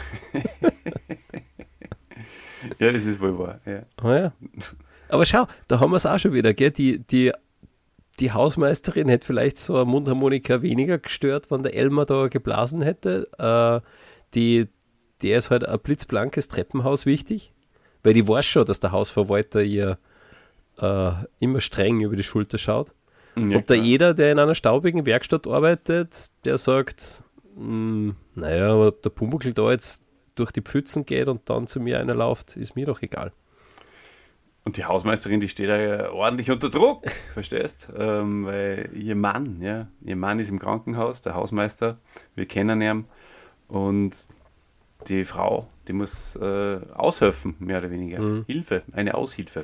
Ja, das ist wohl wahr. Ja. Oh ja. Aber schau, da haben wir es auch schon wieder, gell? Die Hausmeisterin hätte vielleicht so eine Mundharmonika weniger gestört, wenn der Elmar da geblasen hätte. Der ist halt ein blitzblankes Treppenhaus wichtig, weil die weiß schon, dass der Hausverwalter ihr immer streng über die Schulter schaut. Ja, und der Eder, der in einer staubigen Werkstatt arbeitet, der sagt, naja, aber der Pumuckl da jetzt durch die Pfützen geht und dann zu mir einer läuft, ist mir doch egal. Und die Hausmeisterin, die steht da ja ordentlich unter Druck, verstehst? Weil ihr Mann ist im Krankenhaus, der Hausmeister, wir kennen ihn, und die Frau, die muss aushelfen, mehr oder weniger. Hilfe, eine Aushilfe.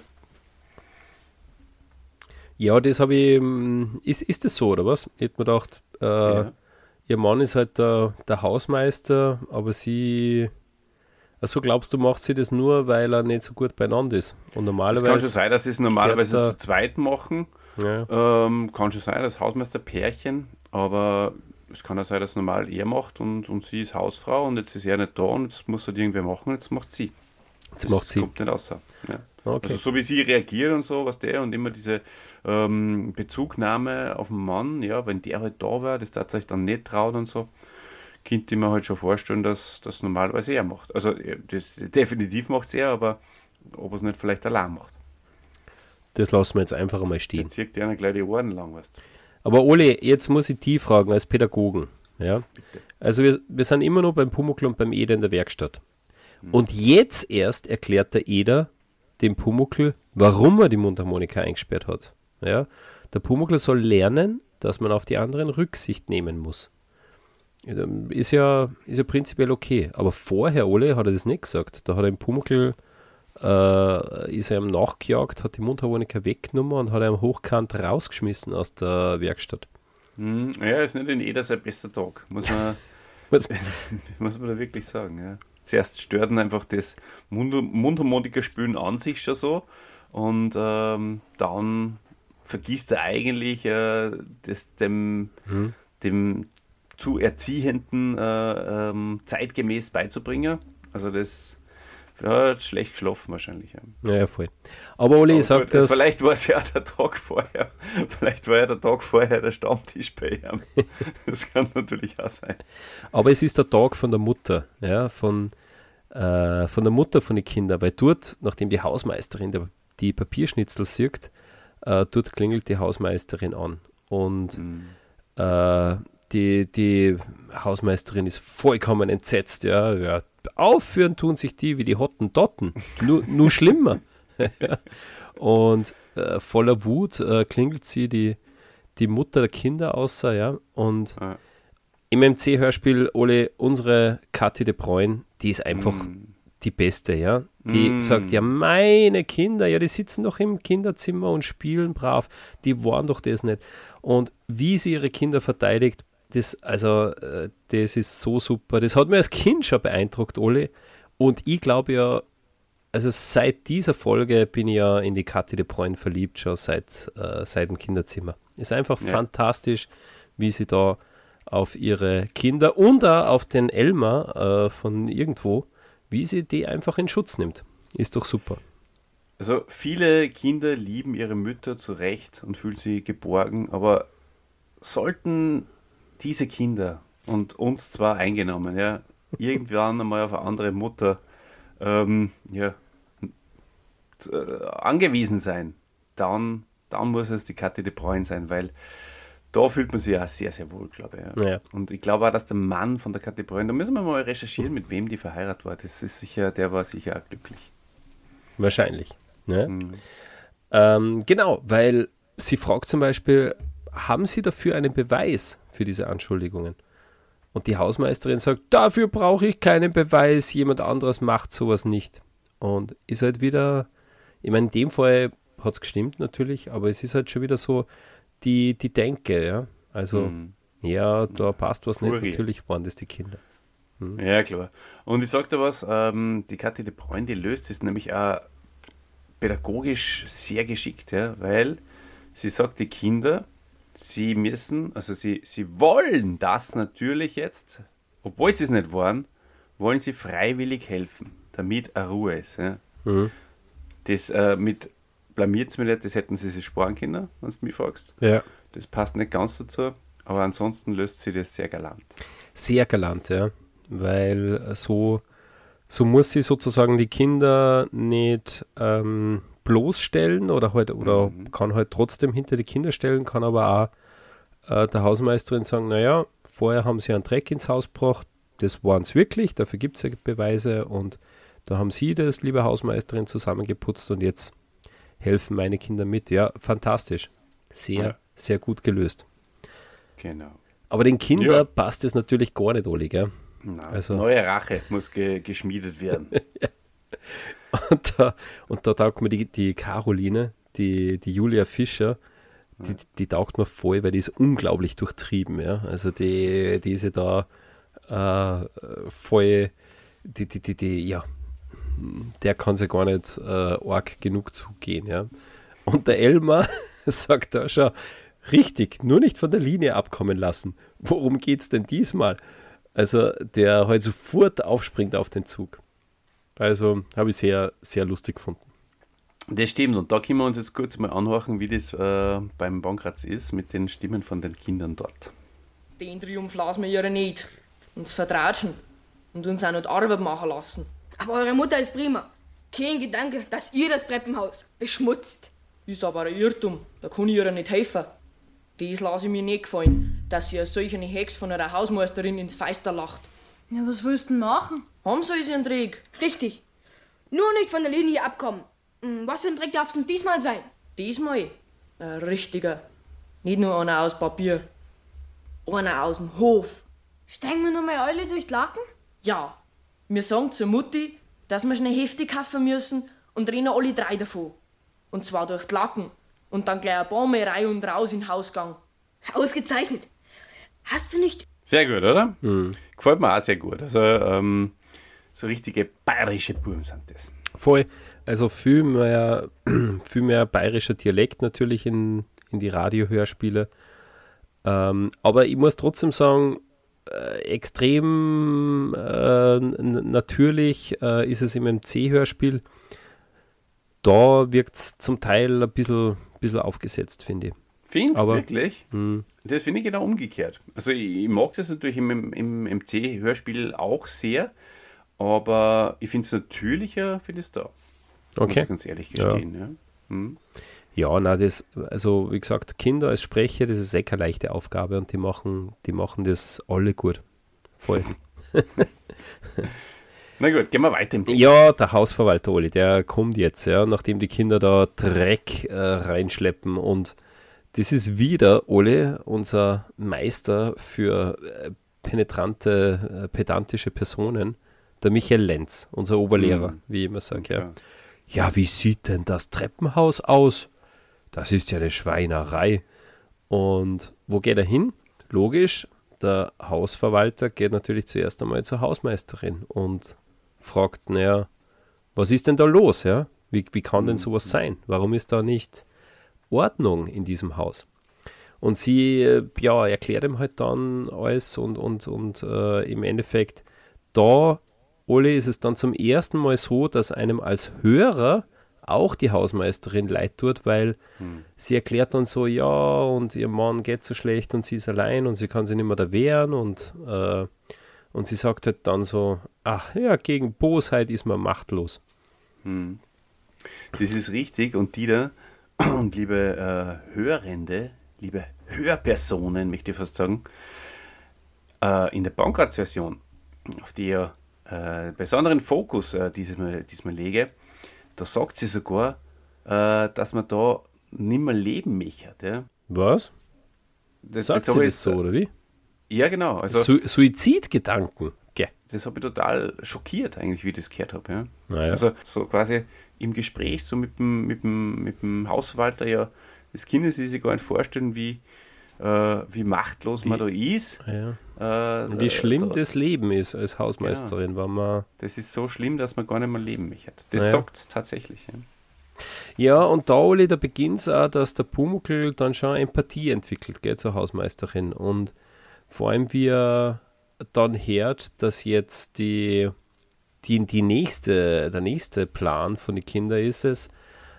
Ja, das habe ich, ist das so, oder was? Ich hätte mir gedacht, ihr Mann ist halt der Hausmeister, aber sie, also glaubst du, macht sie das nur, weil er nicht so gut beieinander ist? Und normalerweise. Es kann schon sein, dass sie es normalerweise zu zweit machen. Ja. Kann schon sein, das Hausmeister-Pärchen, aber es kann auch sein, dass normal er macht und sie ist Hausfrau und jetzt ist er nicht da und jetzt muss halt irgendwer machen, jetzt macht sie. Das macht sie. Kommt nicht raus. Ja. Okay. Also so wie sie reagiert und so, was der und immer diese Bezugnahme auf den Mann, ja, wenn der halt da war, das tatsächlich dann nicht traut und so, könnte ich mir halt schon vorstellen, dass das normalerweise er macht. Also das definitiv macht es er, aber ob er es nicht vielleicht allein macht. Das lassen wir jetzt einfach einmal stehen. Jetzt zieht der gleich die Ohren lang, weißt du. Aber Ole, jetzt muss ich die fragen als Pädagogen. Ja? Bitte. Also wir sind immer noch beim Pumuckl und beim Eder in der Werkstatt. Und jetzt erst erklärt der Eder dem Pumuckl, warum er die Mundharmonika eingesperrt hat. Ja? Der Pumuckl soll lernen, dass man auf die anderen Rücksicht nehmen muss. Ist ja prinzipiell okay. Aber vorher, Ole, hat er das nicht gesagt. Da hat er im Pumuckl ist er ihm nachgejagt, hat die Mundharmonika weggenommen und hat er ihm hochkant rausgeschmissen aus der Werkstatt. Ja, ist nicht in Eder sein bester Tag, muss man da wirklich sagen. Ja. Zuerst stört ihn einfach das Mundharmonika-Spielen an sich schon so und dann vergisst er eigentlich dem zu Erziehenden zeitgemäß beizubringen. Also das hat schlecht geschlafen wahrscheinlich. Ja, voll. Aber Oli, ich sag das... Vielleicht war es ja der Tag vorher. Vielleicht war ja der Tag vorher der Stammtisch bei ihm. Das kann natürlich auch sein. Aber es ist der Tag von der Mutter, ja, von der Mutter von den Kindern, weil dort, nachdem die Hausmeisterin die Papierschnitzel sieht, dort klingelt die Hausmeisterin an. Und die Hausmeisterin ist vollkommen entsetzt, ja. Aufführen tun sich die wie die Hottentotten. Nur schlimmer. Und voller Wut klingelt sie die Mutter der Kinder außer, ja. Und im MC-Hörspiel, Ole, unsere Kathi de Bruyne, die ist einfach die Beste, ja. Die sagt, ja, meine Kinder, ja, die sitzen doch im Kinderzimmer und spielen brav. Die waren doch das nicht. Und wie sie ihre Kinder verteidigt, das ist so super. Das hat mir als Kind schon beeindruckt, Ole. Und ich glaube ja, also seit dieser Folge bin ich ja in die Kathi de Bruyne verliebt, schon seit dem Kinderzimmer. Ist einfach fantastisch, wie sie da auf ihre Kinder und auch auf den Elmar von irgendwo, wie sie die einfach in Schutz nimmt. Ist doch super. Also viele Kinder lieben ihre Mütter zu Recht und fühlen sich geborgen, aber sollten diese Kinder und uns zwar eingenommen, ja, irgendwann einmal auf eine andere Mutter angewiesen sein, dann muss es die Kathi de Bruyne sein, weil da fühlt man sich ja sehr, sehr wohl, glaube ich. Ja. Und ich glaube auch, dass der Mann von der Kathi de Bruyne, da müssen wir mal recherchieren, mit wem die verheiratet war. Das ist sicher, der war sicher auch glücklich. Wahrscheinlich. Ne? Genau, weil sie fragt zum Beispiel, haben Sie dafür einen Beweis für diese Anschuldigungen? Und die Hausmeisterin sagt, dafür brauche ich keinen Beweis, jemand anderes macht sowas nicht. Und ist halt wieder, ich meine, in dem Fall hat es gestimmt natürlich, aber es ist halt schon wieder so die Denke, ja. Also, ja, da passt was nicht, natürlich waren das die Kinder. Ja, klar. Und ich sag dir was, die Kathi de Bruyne, die löst es nämlich auch pädagogisch sehr geschickt, ja, weil sie sagt, die Kinder, sie müssen, also sie wollen das natürlich jetzt, obwohl sie es nicht waren, wollen sie freiwillig helfen, damit eine Ruhe ist. Ja. Das mit blamiert es mir nicht, das hätten sie sich sparen können, wenn du mich fragst. Ja. Das passt nicht ganz dazu, aber ansonsten löst sie das sehr galant. Sehr galant, ja, weil so muss sie sozusagen die Kinder nicht bloßstellen oder kann halt trotzdem hinter die Kinder stellen, kann aber auch der Hausmeisterin sagen, naja, vorher haben sie einen Dreck ins Haus gebracht, das waren es wirklich, dafür gibt es ja Beweise und da haben sie das, liebe Hausmeisterin, zusammengeputzt und jetzt helfen meine Kinder mit. Ja, fantastisch. Sehr, sehr gut gelöst. Genau. Aber den Kindern passt es natürlich gar nicht, Oli, gell? Nein, also, neue Rache muss geschmiedet werden. Und da taugt mir die Caroline, die Julia Fischer, die taugt mir voll, weil die ist unglaublich durchtrieben. Ja? Also die ist ja da voll, der kann sich gar nicht arg genug zugehen. Ja? Und der Elmar sagt da schon, richtig, nur nicht von der Linie abkommen lassen. Worum geht's denn diesmal? Also der halt sofort aufspringt auf den Zug. Also habe ich sehr, sehr lustig gefunden. Das stimmt. Und da können wir uns jetzt kurz mal anhören, wie das beim Bankratz ist mit den Stimmen von den Kindern dort. Den Triumph lassen wir ihr nicht. Uns vertrauen und uns auch nicht Arbeit machen lassen. Aber eure Mutter ist prima. Kein Gedanke, dass ihr das Treppenhaus beschmutzt. Ist aber ein Irrtum. Da kann ich ihr nicht helfen. Das lasse ich mir nicht gefallen, dass sie eine solche Hex von einer Hausmeisterin ins Feister lacht. Ja, was willst du denn machen? Haben soll sie einen Dreck. Richtig. Nur nicht von der Linie abkommen. Was für ein Dreck darf es denn diesmal sein? Diesmal? Ein richtiger. Nicht nur einer aus Papier. Einer aus dem Hof. Steigen wir nochmal alle durch die Laken? Ja. Wir sagen zur Mutti, dass wir schnell Hefte kaufen müssen und rennen alle 3 davon. Und zwar durch die Laken. Und dann gleich ein paar Mal rein und raus in den Hausgang. Ausgezeichnet. Hast du nicht... Sehr gut, oder? Gefällt mir auch sehr gut. Also so richtige bayerische Buben sind das. Voll. Also viel mehr bayerischer Dialekt natürlich in in die Radiohörspiele. Aber ich muss trotzdem sagen, extrem natürlich ist es im MC-Hörspiel. Da wirkt es zum Teil ein bisschen aufgesetzt, finde ich. Findest du wirklich? Das finde ich genau umgekehrt. Also ich mag das natürlich im MC-Hörspiel auch sehr, aber ich finde es natürlicher, finde ich es da. Okay. Muss ich ganz ehrlich gestehen. Ja, also wie gesagt, Kinder als Sprecher, das ist keine leichte Aufgabe und die machen das alle gut. Voll. Na gut, gehen wir weiter im Text. Ja, der Hausverwalter Oli, der kommt jetzt, ja, nachdem die Kinder da Dreck reinschleppen und das ist wieder, Oli, unser Meister für penetrante, pedantische Personen, der Michael Lenz, unser Oberlehrer, wie ich immer sage. Ja. Ja, wie sieht denn das Treppenhaus aus? Das ist ja eine Schweinerei. Und wo geht er hin? Logisch, der Hausverwalter geht natürlich zuerst einmal zur Hausmeisterin und fragt, naja, was ist denn da los? Ja? Wie kann denn sowas sein? Warum ist da nicht Ordnung in diesem Haus? Und sie erklärt ihm halt dann alles und im Endeffekt da, Oli, ist es dann zum ersten Mal so, dass einem als Hörer auch die Hausmeisterin leid tut, weil sie erklärt dann so, ja, und ihr Mann geht so schlecht und sie ist allein und sie kann sich nicht mehr da wehren und sie sagt halt dann so, ach ja, gegen Bosheit ist man machtlos. Das ist richtig und Dieter und liebe Hörende, liebe Hörpersonen, möchte ich fast sagen, in der Bankratsversion, auf die ja besonderen Fokus diesmal lege, da sagt sie sogar, dass man da nicht mehr leben möchte. Ja? Was? Sagt sie das so, oder wie? Ja, genau. Also, Suizidgedanken. Okay. Das habe ich total schockiert, eigentlich, wie ich das gehört habe. Ja? Naja. Also so quasi im Gespräch so mit dem Hausverwalter, ja, das können Sie sich gar nicht vorstellen, wie machtlos man da ist. Ja. Wie schlimm das Leben ist als Hausmeisterin, wenn man... Das ist so schlimm, dass man gar nicht mehr leben möchte. Das sagt es tatsächlich. Ja, und da, Oli, da beginnt es auch, dass der Pumuckl dann schon Empathie entwickelt, gell, zur Hausmeisterin. Und vor allem, wie er dann hört, dass jetzt der nächste Plan von den Kindern ist es,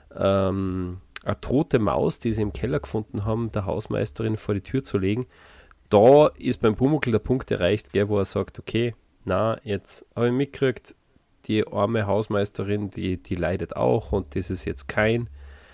eine tote Maus, die sie im Keller gefunden haben, der Hausmeisterin vor die Tür zu legen. Da ist beim Pumuckl der Punkt erreicht, gell, wo er sagt, okay, jetzt habe ich mitgekriegt, die arme Hausmeisterin, die leidet auch und das ist jetzt kein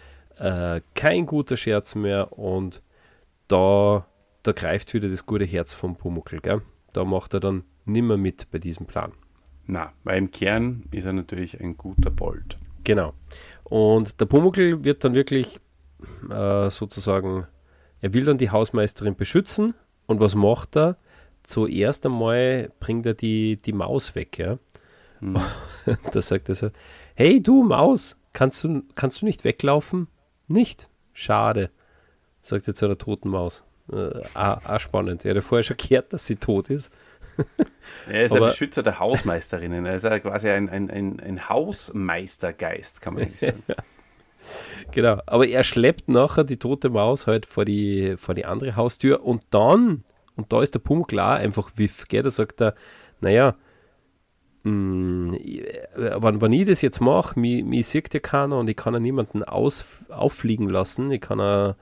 guter Scherz mehr und da greift wieder das gute Herz vom Pumuckl, gell? Da macht er dann nimmer mit bei diesem Plan. Na, weil im Kern ist er natürlich ein guter Bold. Genau. Und der Pumuckl wird dann wirklich sozusagen, er will dann die Hausmeisterin beschützen und was macht er? Zuerst einmal bringt er die Maus weg, ja. Da sagt er so, hey du Maus, kannst du nicht weglaufen? Nicht? Schade, sagt er zu einer toten Maus. Spannend. Er hat vorher schon gehört, dass sie tot ist. Er ist ein Beschützer der Hausmeisterinnen. Er ist ja quasi ein Hausmeistergeist, kann man nicht sagen. Genau, aber er schleppt nachher die tote Maus halt vor die andere Haustür und da ist der Pumuckl auch einfach wiff, gell? Da sagt er, naja, wenn ich das jetzt mache, mich sieht ja keiner und ich kann ja niemanden auffliegen lassen, ich kann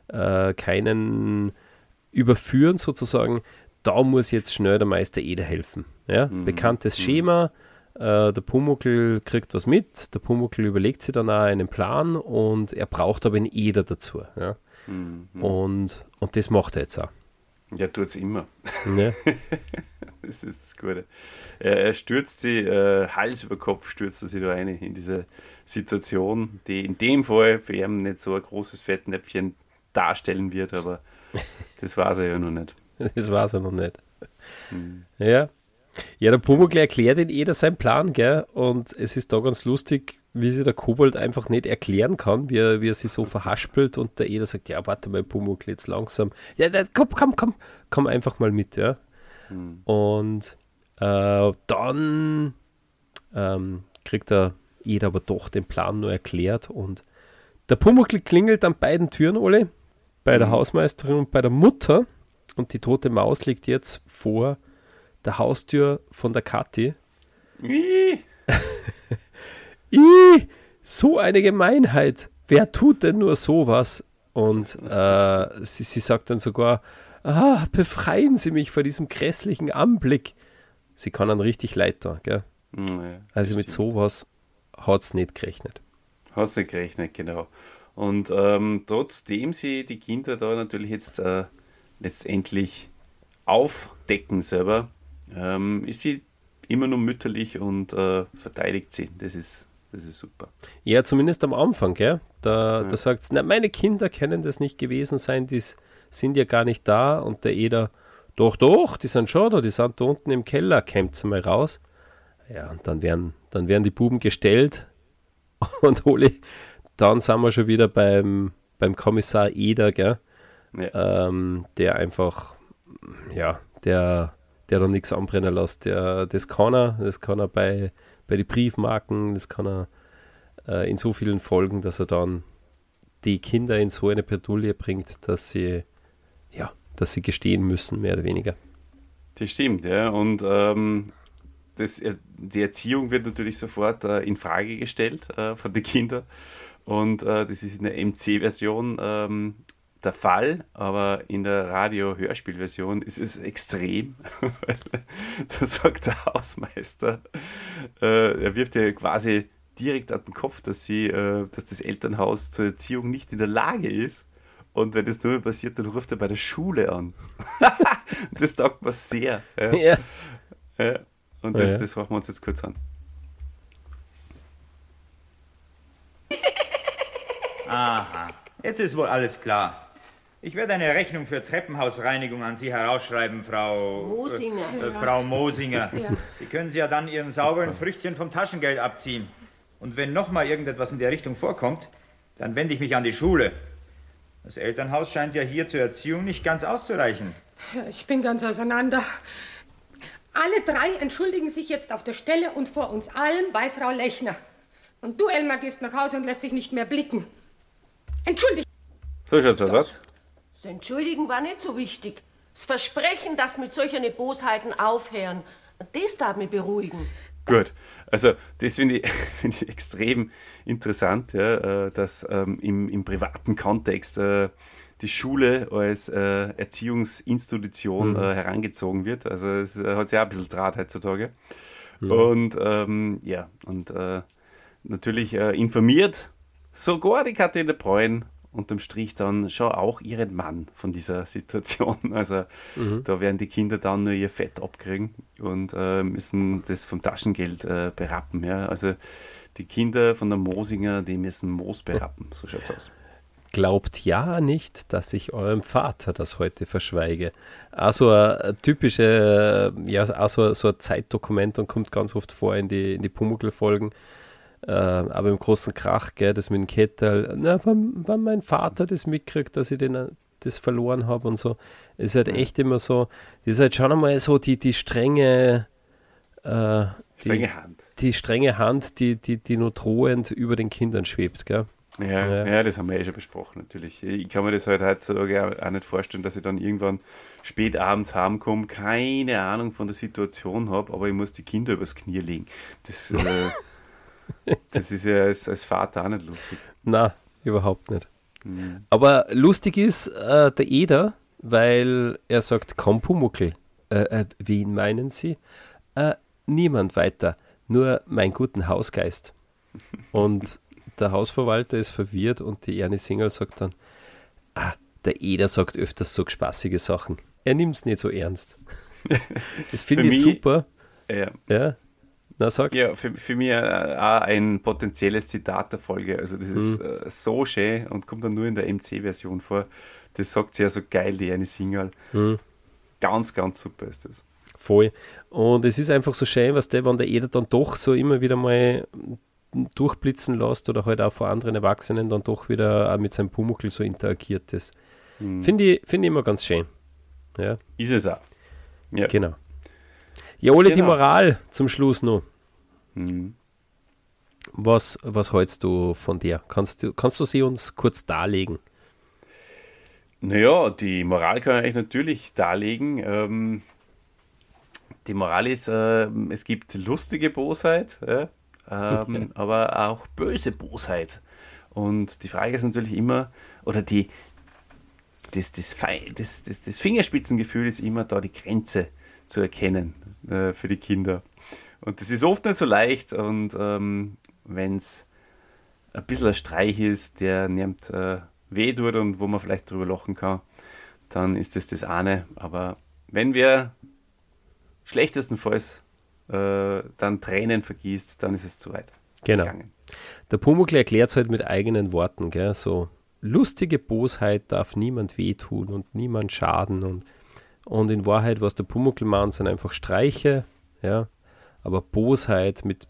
keinen überführen sozusagen, da muss jetzt schnell der Meister Eder helfen. Ja? Bekanntes Schema, der Pumuckl kriegt was mit, der Pumuckl überlegt sich dann auch einen Plan und er braucht aber einen Eder dazu. Ja? Und das macht er jetzt auch. Ja, tut es immer. Ja. Das ist das Gute. Er stürzt sie, Hals über Kopf stürzt er sie da rein in diese Situation, die in dem Fall für ihn nicht so ein großes Fettnäpfchen darstellen wird, aber das war er ja noch nicht. Das war es ja noch nicht. Ja, der Pumuckl erklärt in Eder seinen Plan, gell? Und es ist da ganz lustig, wie sich der Kobold einfach nicht erklären kann, wie er sich so verhaspelt und der Eder sagt, ja, warte mal, Pumuckl, jetzt langsam. Ja, komm einfach mal mit, ja. Und dann kriegt der Eder aber doch den Plan nur erklärt und der Pumuckl klingelt an beiden Türen, Ole. bei der Hausmeisterin und bei der Mutter. Und die tote Maus liegt jetzt vor der Haustür von der Kathi. So eine Gemeinheit. Wer tut denn nur sowas? Und sie sagt dann sogar, befreien Sie mich vor diesem grässlichen Anblick. Sie kann dann richtig leid tun, gell? Ja, also mit sowas hat es nicht gerechnet. Hat es nicht gerechnet, genau. Und trotzdem sie die Kinder da natürlich jetzt letztendlich aufdecken selber, ist sie immer nur mütterlich und verteidigt sie. Das ist super. Ja, zumindest am Anfang, gell? Da sagt sie, meine Kinder können das nicht gewesen sein, die sind ja gar nicht da. Und der Eder, doch, die sind schon da, die sind da unten im Keller, kämmt sie mal raus. Ja, und dann werden die Buben gestellt. Und Oli, dann sind wir schon wieder beim Kommissar Eder, gell? Ja. Der einfach, ja, der da nichts anbrennen lässt. Das kann er bei den Briefmarken, das kann er in so vielen Folgen, dass er dann die Kinder in so eine Bredouille bringt, dass sie gestehen müssen, mehr oder weniger. Das stimmt, ja. Und die Erziehung wird natürlich sofort in Frage gestellt von den Kindern. Und das ist in der MC-Version der Fall, aber in der Radio-Hörspiel-Version ist es extrem. Da sagt der Hausmeister, er wirft ja quasi direkt an den Kopf, dass das Elternhaus zur Erziehung nicht in der Lage ist. Und wenn das nur passiert, dann ruft er bei der Schule an. Das taugt mir sehr. Ja. Ja. Und das machen wir uns jetzt kurz an. Aha, jetzt ist wohl alles klar. Ich werde eine Rechnung für Treppenhausreinigung an Sie herausschreiben, Frau Mosinger. Frau Mosinger. Ja. Die können Sie ja dann Ihren sauberen Früchtchen vom Taschengeld abziehen. Und wenn nochmal irgendetwas in der Richtung vorkommt, dann wende ich mich an die Schule. Das Elternhaus scheint ja hier zur Erziehung nicht ganz auszureichen. Ja, ich bin ganz auseinander. Alle drei entschuldigen sich jetzt auf der Stelle und vor uns allen bei Frau Lechner. Und du, Elmar, gehst nach Hause und lässt dich nicht mehr blicken. Entschuldigt. So schaut's aus, was? Das Entschuldigen war nicht so wichtig. Das Versprechen, dass mit solchen Bosheiten aufhören, das darf mich beruhigen. Gut, also das finde ich extrem interessant, ja, dass im privaten Kontext die Schule als Erziehungsinstitution herangezogen wird. Also es hat ja auch ein bisschen Draht heutzutage. Ja. Und natürlich informiert sogar die Kathi Breuer unterm Strich dann schon auch ihren Mann von dieser Situation. Also da werden die Kinder dann nur ihr Fett abkriegen und müssen das vom Taschengeld berappen. Ja? Also die Kinder von der Mosinger, die müssen Moos berappen. So schaut's aus. Glaubt ja nicht, dass ich eurem Vater das heute verschweige. Also ein typische, so ein Zeitdokument und kommt ganz oft vor in die Pumuckl-Folgen. Aber im großen Krach, gell, das mit dem Kettel, wenn mein Vater das mitkriegt, dass ich das verloren habe und so, ist halt echt immer so, das ist halt schon einmal so die strenge Hand. Die strenge Hand, die nur drohend über den Kindern schwebt, gell? Ja, das haben wir schon besprochen, natürlich. Ich kann mir das halt heutzutage auch nicht vorstellen, dass ich dann irgendwann spät abends heimkomme, keine Ahnung von der Situation habe, aber ich muss die Kinder übers Knie legen. Das ist ja als Vater auch nicht lustig. Na, überhaupt nicht. Aber lustig ist der Eder, weil er sagt, komm Pumuckl, wen meinen Sie? Niemand weiter, nur meinen guten Hausgeist. Und der Hausverwalter ist verwirrt und die Ernie Singerl sagt dann, der Eder sagt öfters so spaßige Sachen. Er nimmt es nicht so ernst. Das finde ich super. Ja. Na, sag. Ja, für mich auch ein potenzielles Zitat der Folge. Also das ist so schön und kommt dann nur in der MC-Version vor. Das sagt sie ja so geil, die Ernie Singerl. Ganz, ganz super ist das. Voll. Und es ist einfach so schön, wenn der Eder dann doch so immer wieder mal durchblitzen lässt oder halt auch vor anderen Erwachsenen dann doch wieder auch mit seinem Pumuckl so interagiert. Das finde ich immer ganz schön. Ja. Ist es auch. Ja. Genau. Ja, Ole, die Moral zum Schluss noch. Was hältst du von der? Kannst du sie uns kurz darlegen? Naja, die Moral kann ich eigentlich natürlich darlegen. Die Moral ist, es gibt lustige Bosheit, aber auch böse Bosheit. Und die Frage ist natürlich immer, oder das Fingerspitzengefühl ist immer da, die Grenze zu erkennen für die Kinder. Und das ist oft nicht so leicht. Und wenn es ein bisschen ein Streich ist, der nimmt weh tut und wo man vielleicht drüber lachen kann, dann ist das eine. Aber wenn wir schlechtestenfalls dann Tränen vergießt, dann ist es zu weit gegangen. Der Pumuckl erklärt es halt mit eigenen Worten, gell? So, lustige Bosheit darf niemand wehtun und niemand schaden. Und in Wahrheit, was der Pumuckl meint, sind einfach Streiche, ja. Aber Bosheit mit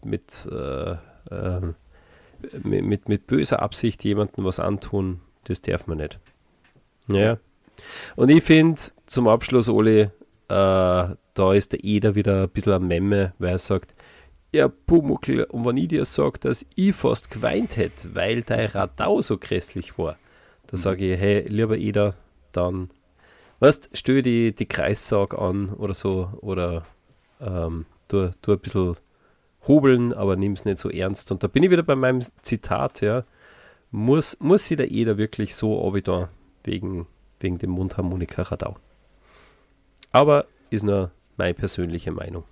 böser Absicht jemandem was antun, das darf man nicht. Ja. Und ich finde, zum Abschluss, Oli, da ist der Eder wieder ein bisschen am Memme, weil er sagt, ja, Pumuckl, und wenn ich dir sage, dass ich fast geweint hätte, weil dein Radau so grässlich war, da sage ich, hey, lieber Eder, dann, weißt, stell die Kreissag an oder so, oder tu ein bisschen hobeln, aber nimm es nicht so ernst. Und da bin ich wieder bei meinem Zitat, ja, muss sich der Eder wirklich so runter wegen dem Mundharmonika-Radau. Aber ist nur meine persönliche Meinung.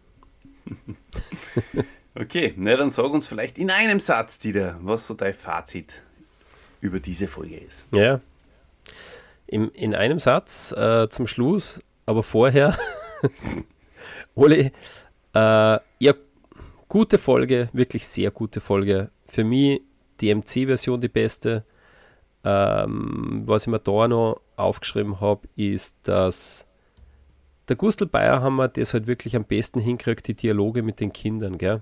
Okay, na dann sag uns vielleicht in einem Satz, Dieter, was so dein Fazit über diese Folge ist. Ja, in einem Satz zum Schluss, aber vorher, Oli, ja, gute Folge, wirklich sehr gute Folge. Für mich die MC-Version die beste. Was ich mir da noch aufgeschrieben habe, ist, dass der Gustl Bayerhammer das halt wirklich am besten hinkriegt, die Dialoge mit den Kindern, gell?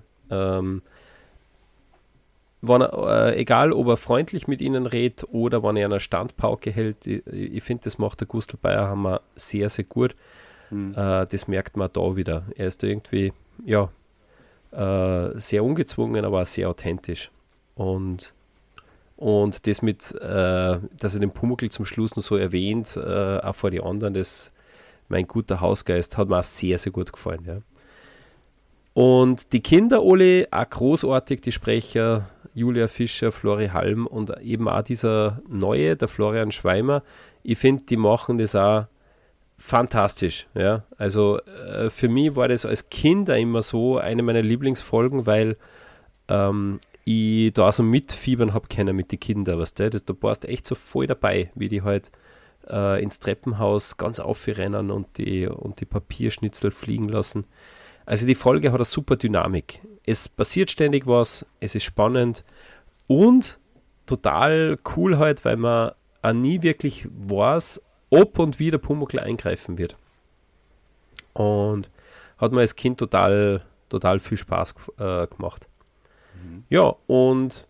Wenn er, egal ob er freundlich mit ihnen redet oder wenn er eine Standpauke hält, ich finde, das macht der Gustl Bayerhammer sehr, sehr gut. Das merkt man da wieder. Er ist da irgendwie, ja, sehr ungezwungen, aber auch sehr authentisch. Und das mit, dass er den Pumuckl zum Schluss noch so erwähnt, auch vor die anderen, das mein guter Hausgeist, hat mir auch sehr, sehr gut gefallen. Ja. Und die Kinder, Oli, auch großartig, die Sprecher, Julia Fischer, Flori Halm und eben auch dieser neue, der Florian Schweimer, ich finde, die machen das auch fantastisch. Ja. Also für mich war das als Kind auch immer so eine meiner Lieblingsfolgen, weil ich da so mitfiebern habe können mit den Kindern, weißt du? Da warst du echt so voll dabei, wie die halt ins Treppenhaus ganz aufrennen und die Papierschnitzel fliegen lassen. Also die Folge hat eine super Dynamik. Es passiert ständig was, es ist spannend und total cool halt, weil man auch nie wirklich weiß, ob und wie der Pumuckl eingreifen wird. Und hat mir als Kind total viel Spaß gemacht. Ja, und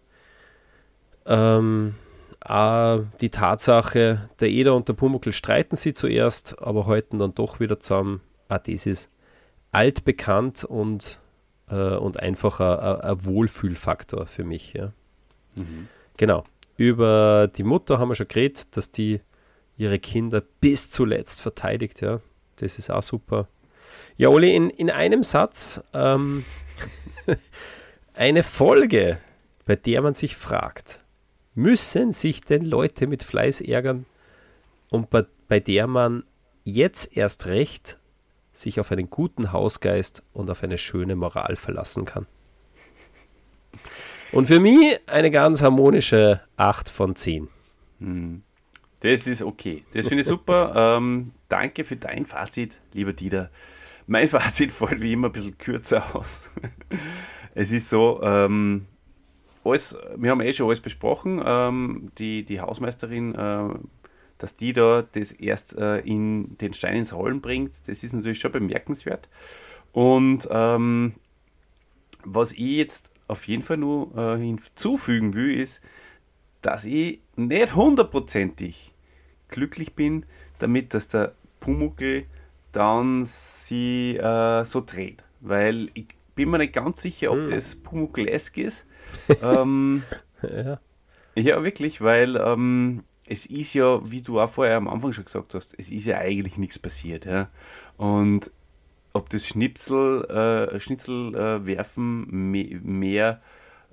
die Tatsache, der Eder und der Pumuckl streiten sie zuerst, aber halten dann doch wieder zusammen. Auch das ist altbekannt und einfach ein Wohlfühlfaktor für mich. Ja. Genau. Über die Mutter haben wir schon geredet, dass die ihre Kinder bis zuletzt verteidigt. Ja. Das ist auch super. Ja, Oli, in einem Satz eine Folge, bei der man sich fragt, müssen sich denn Leute mit Fleiß ärgern und bei der man jetzt erst recht sich auf einen guten Hausgeist und auf eine schöne Moral verlassen kann. Und für mich eine ganz harmonische 8 von 10. Das ist okay. Das finde ich super. Danke für dein Fazit, lieber Dieter. Mein Fazit fällt wie immer ein bisschen kürzer aus. Es ist so, wir haben schon alles besprochen. Die Hausmeisterin, dass die da das erst in den Stein ins Rollen bringt, das ist natürlich schon bemerkenswert. Und was ich jetzt auf jeden Fall nur hinzufügen will, ist, dass ich nicht hundertprozentig glücklich bin damit, dass der Pumuckl dann sie so dreht. Weil ich bin mir nicht ganz sicher, ob das Pumuckl-esk ist. Ja, wirklich, weil es ist ja, wie du auch vorher am Anfang schon gesagt hast, es ist ja eigentlich nichts passiert. Ja? Und ob das Schnitzel werfen mehr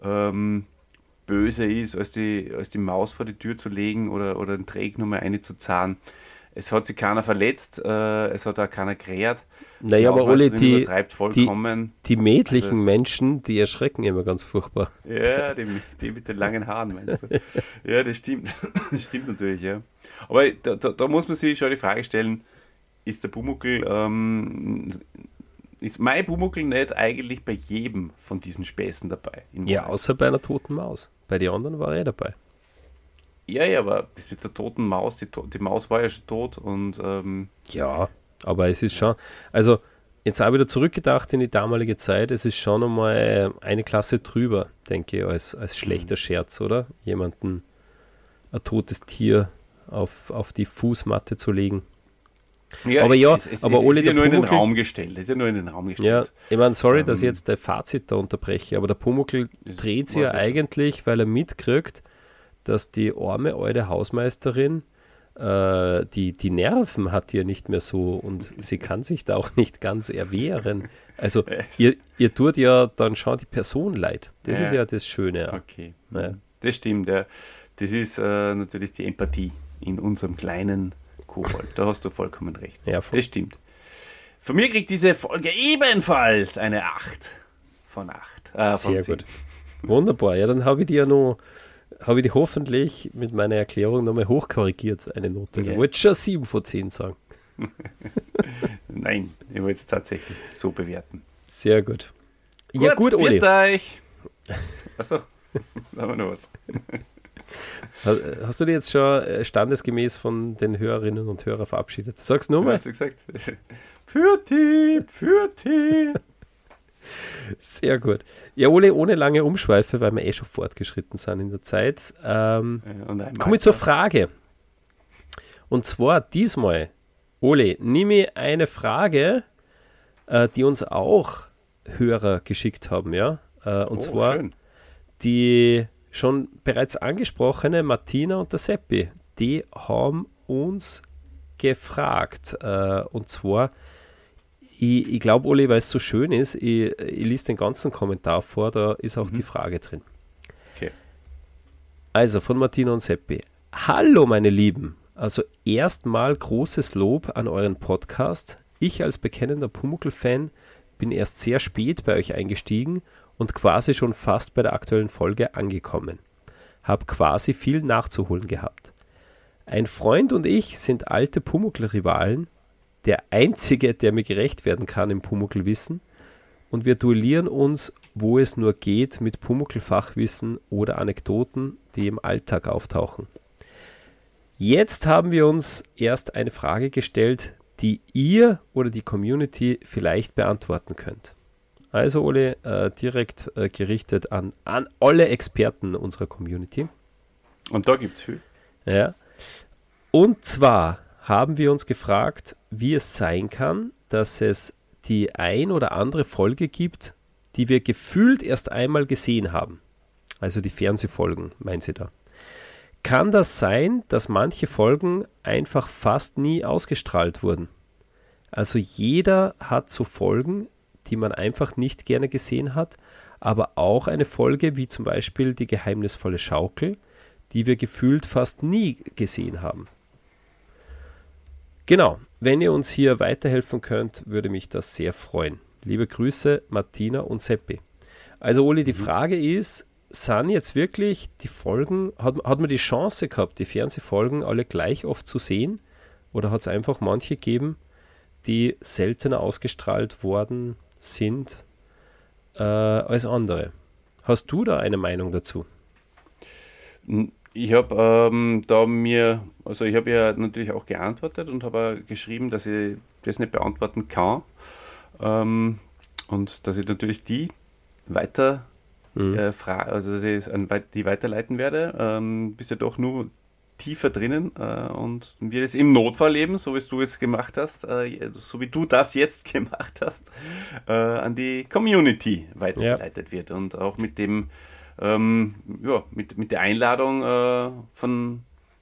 böse ist, als die Maus vor die Tür zu legen oder den Dreck nochmal reinzuzahlen. Es hat sich keiner verletzt, es hat auch keiner gerät. Naja, aber Oli, die mädlichen also Menschen, die erschrecken immer ganz furchtbar. Ja, die mit den langen Haaren, meinst du? Ja, das stimmt. Das stimmt natürlich, ja. Aber da muss man sich schon die Frage stellen, ist der Pumuckl, ist mein Pumuckl nicht eigentlich bei jedem von diesen Späßen dabei? Ja, außer bei einer toten Maus. Bei den anderen war er dabei. Ja, aber das mit der toten Maus, die Maus war ja schon tot und ja, aber es ist schon, also jetzt auch wieder zurückgedacht in die damalige Zeit, es ist schon einmal eine Klasse drüber, denke ich, als schlechter Scherz, oder? Jemanden ein totes Tier auf die Fußmatte zu legen. Ja, aber es ist ja nur Pumuckl, in den Raum gestellt. Ja, ich meine, sorry, dass ich jetzt dein Fazit da unterbreche, aber der Pumuckl dreht sich ja eigentlich, weil er mitkriegt, dass die arme alte Hausmeisterin die Nerven hat ja nicht mehr so und sie kann sich da auch nicht ganz erwehren. Also ihr tut ja dann schon die Person leid. Das ist ja das Schöne. Okay, ja. Das stimmt. Ja. Das ist natürlich die Empathie in unserem kleinen Kobold. Da hast du vollkommen recht. Ja, das stimmt. Von mir kriegt diese Folge ebenfalls eine 8 von 8. Sehr gut. Wunderbar. Ja, dann habe ich die hoffentlich mit meiner Erklärung nochmal hochkorrigiert, eine Note. Ich wollte schon 7 von 10 sagen. Nein, ich wollte es tatsächlich so bewerten. Sehr gut. Ja gut, Oli. Euch. Achso, da haben wir noch was. Hast du dich jetzt schon standesgemäß von den Hörerinnen und Hörern verabschiedet? Sag's nur mal. Hast du gesagt? Für Sehr gut. Ja, Ole, ohne lange Umschweife, weil wir schon fortgeschritten sind in der Zeit, komme ich zur Frage. Und zwar diesmal, Ole, nehme ich eine Frage, die uns auch Hörer geschickt haben, ja? Und zwar schön. Die schon bereits angesprochene Martina und der Seppi, die haben uns gefragt. Und zwar, ich glaube, Oli, weil es so schön ist, ich lese den ganzen Kommentar vor, da ist auch die Frage drin. Okay. Also von Martina und Seppi. Hallo meine Lieben, also erstmal großes Lob an euren Podcast. Ich als bekennender Pumuckl-Fan bin erst sehr spät bei euch eingestiegen und quasi schon fast bei der aktuellen Folge angekommen. Hab quasi viel nachzuholen gehabt. Ein Freund und ich sind alte Pumuckl-Rivalen, der einzige, der mir gerecht werden kann im Pumuckl-Wissen, und wir duellieren uns, wo es nur geht, mit Pumuckl-Fachwissen oder Anekdoten, die im Alltag auftauchen. Jetzt haben wir uns erst eine Frage gestellt, die ihr oder die Community vielleicht beantworten könnt. Also Ole, direkt gerichtet an alle Experten unserer Community. Und da gibt es viel. Ja. Und zwar haben wir uns gefragt, wie es sein kann, dass es die ein oder andere Folge gibt, die wir gefühlt erst einmal gesehen haben. Also die Fernsehfolgen, meinen Sie da. Kann das sein, dass manche Folgen einfach fast nie ausgestrahlt wurden? Also jeder hat so Folgen, die man einfach nicht gerne gesehen hat, aber auch eine Folge wie zum Beispiel die geheimnisvolle Schaukel, die wir gefühlt fast nie gesehen haben. Genau, wenn ihr uns hier weiterhelfen könnt, würde mich das sehr freuen. Liebe Grüße, Martina und Seppi. Also Oli, die Frage ist, sind jetzt wirklich die Folgen, hat man die Chance gehabt, die Fernsehfolgen alle gleich oft zu sehen? Oder hat es einfach manche gegeben, die seltener ausgestrahlt worden sind als andere? Hast du da eine Meinung dazu? Ich habe ich habe ja natürlich auch geantwortet und habe geschrieben, dass ich das nicht beantworten kann und dass ich natürlich die weiter dass ich die weiterleiten werde. Bist ja doch nur tiefer drinnen und wir das im Notfall eben, so wie du es gemacht hast, so wie du das jetzt gemacht hast, an die Community weitergeleitet wird und auch mit dem mit der Einladung von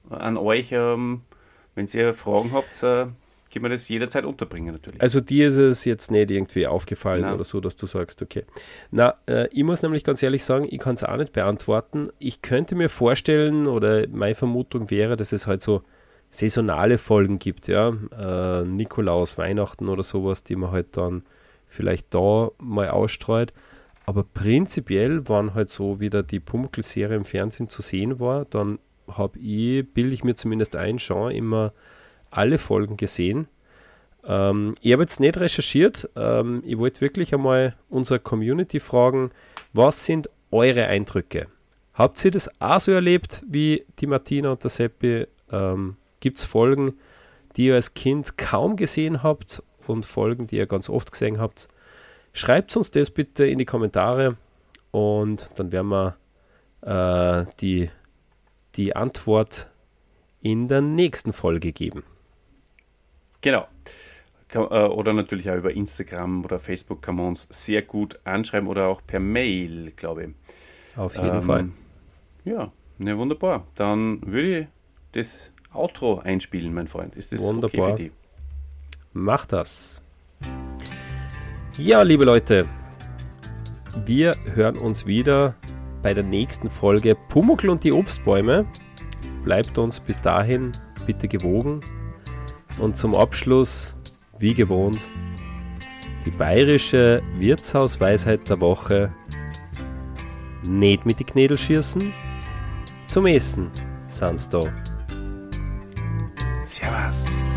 an euch, wenn ihr Fragen habt, können wir das jederzeit unterbringen natürlich. Also dir ist es jetzt nicht irgendwie aufgefallen oder so, dass du sagst, okay. Ich muss nämlich ganz ehrlich sagen, ich kann es auch nicht beantworten. Ich könnte mir vorstellen, oder meine Vermutung wäre, dass es halt so saisonale Folgen gibt, ja, Nikolaus, Weihnachten oder sowas, die man halt dann vielleicht da mal ausstreut. Aber prinzipiell, wann halt so wieder die Pumuckl-Serie im Fernsehen zu sehen war, dann bilde ich mir zumindest ein, schon immer alle Folgen gesehen. Ich habe jetzt nicht recherchiert. Ich wollte wirklich einmal unsere Community fragen, was sind eure Eindrücke? Habt ihr das auch so erlebt wie die Martina und der Seppi? Gibt es Folgen, die ihr als Kind kaum gesehen habt und Folgen, die ihr ganz oft gesehen habt? Schreibt uns das bitte in die Kommentare und dann werden wir die Antwort in der nächsten Folge geben. Genau. Oder natürlich auch über Instagram oder Facebook kann man uns sehr gut anschreiben oder auch per Mail, glaube ich. Auf jeden Fall. Ja, ne, wunderbar. Dann würde ich das Outro einspielen, mein Freund. Ist das wunderbar? Okay für dich? Mach das. Ja, liebe Leute, wir hören uns wieder bei der nächsten Folge Pumuckl und die Obstbäume. Bleibt uns bis dahin bitte gewogen. Und zum Abschluss, wie gewohnt, die bayerische Wirtshausweisheit der Woche: Nicht mit die Knädel schießen, zum Essen sind's da. Servus.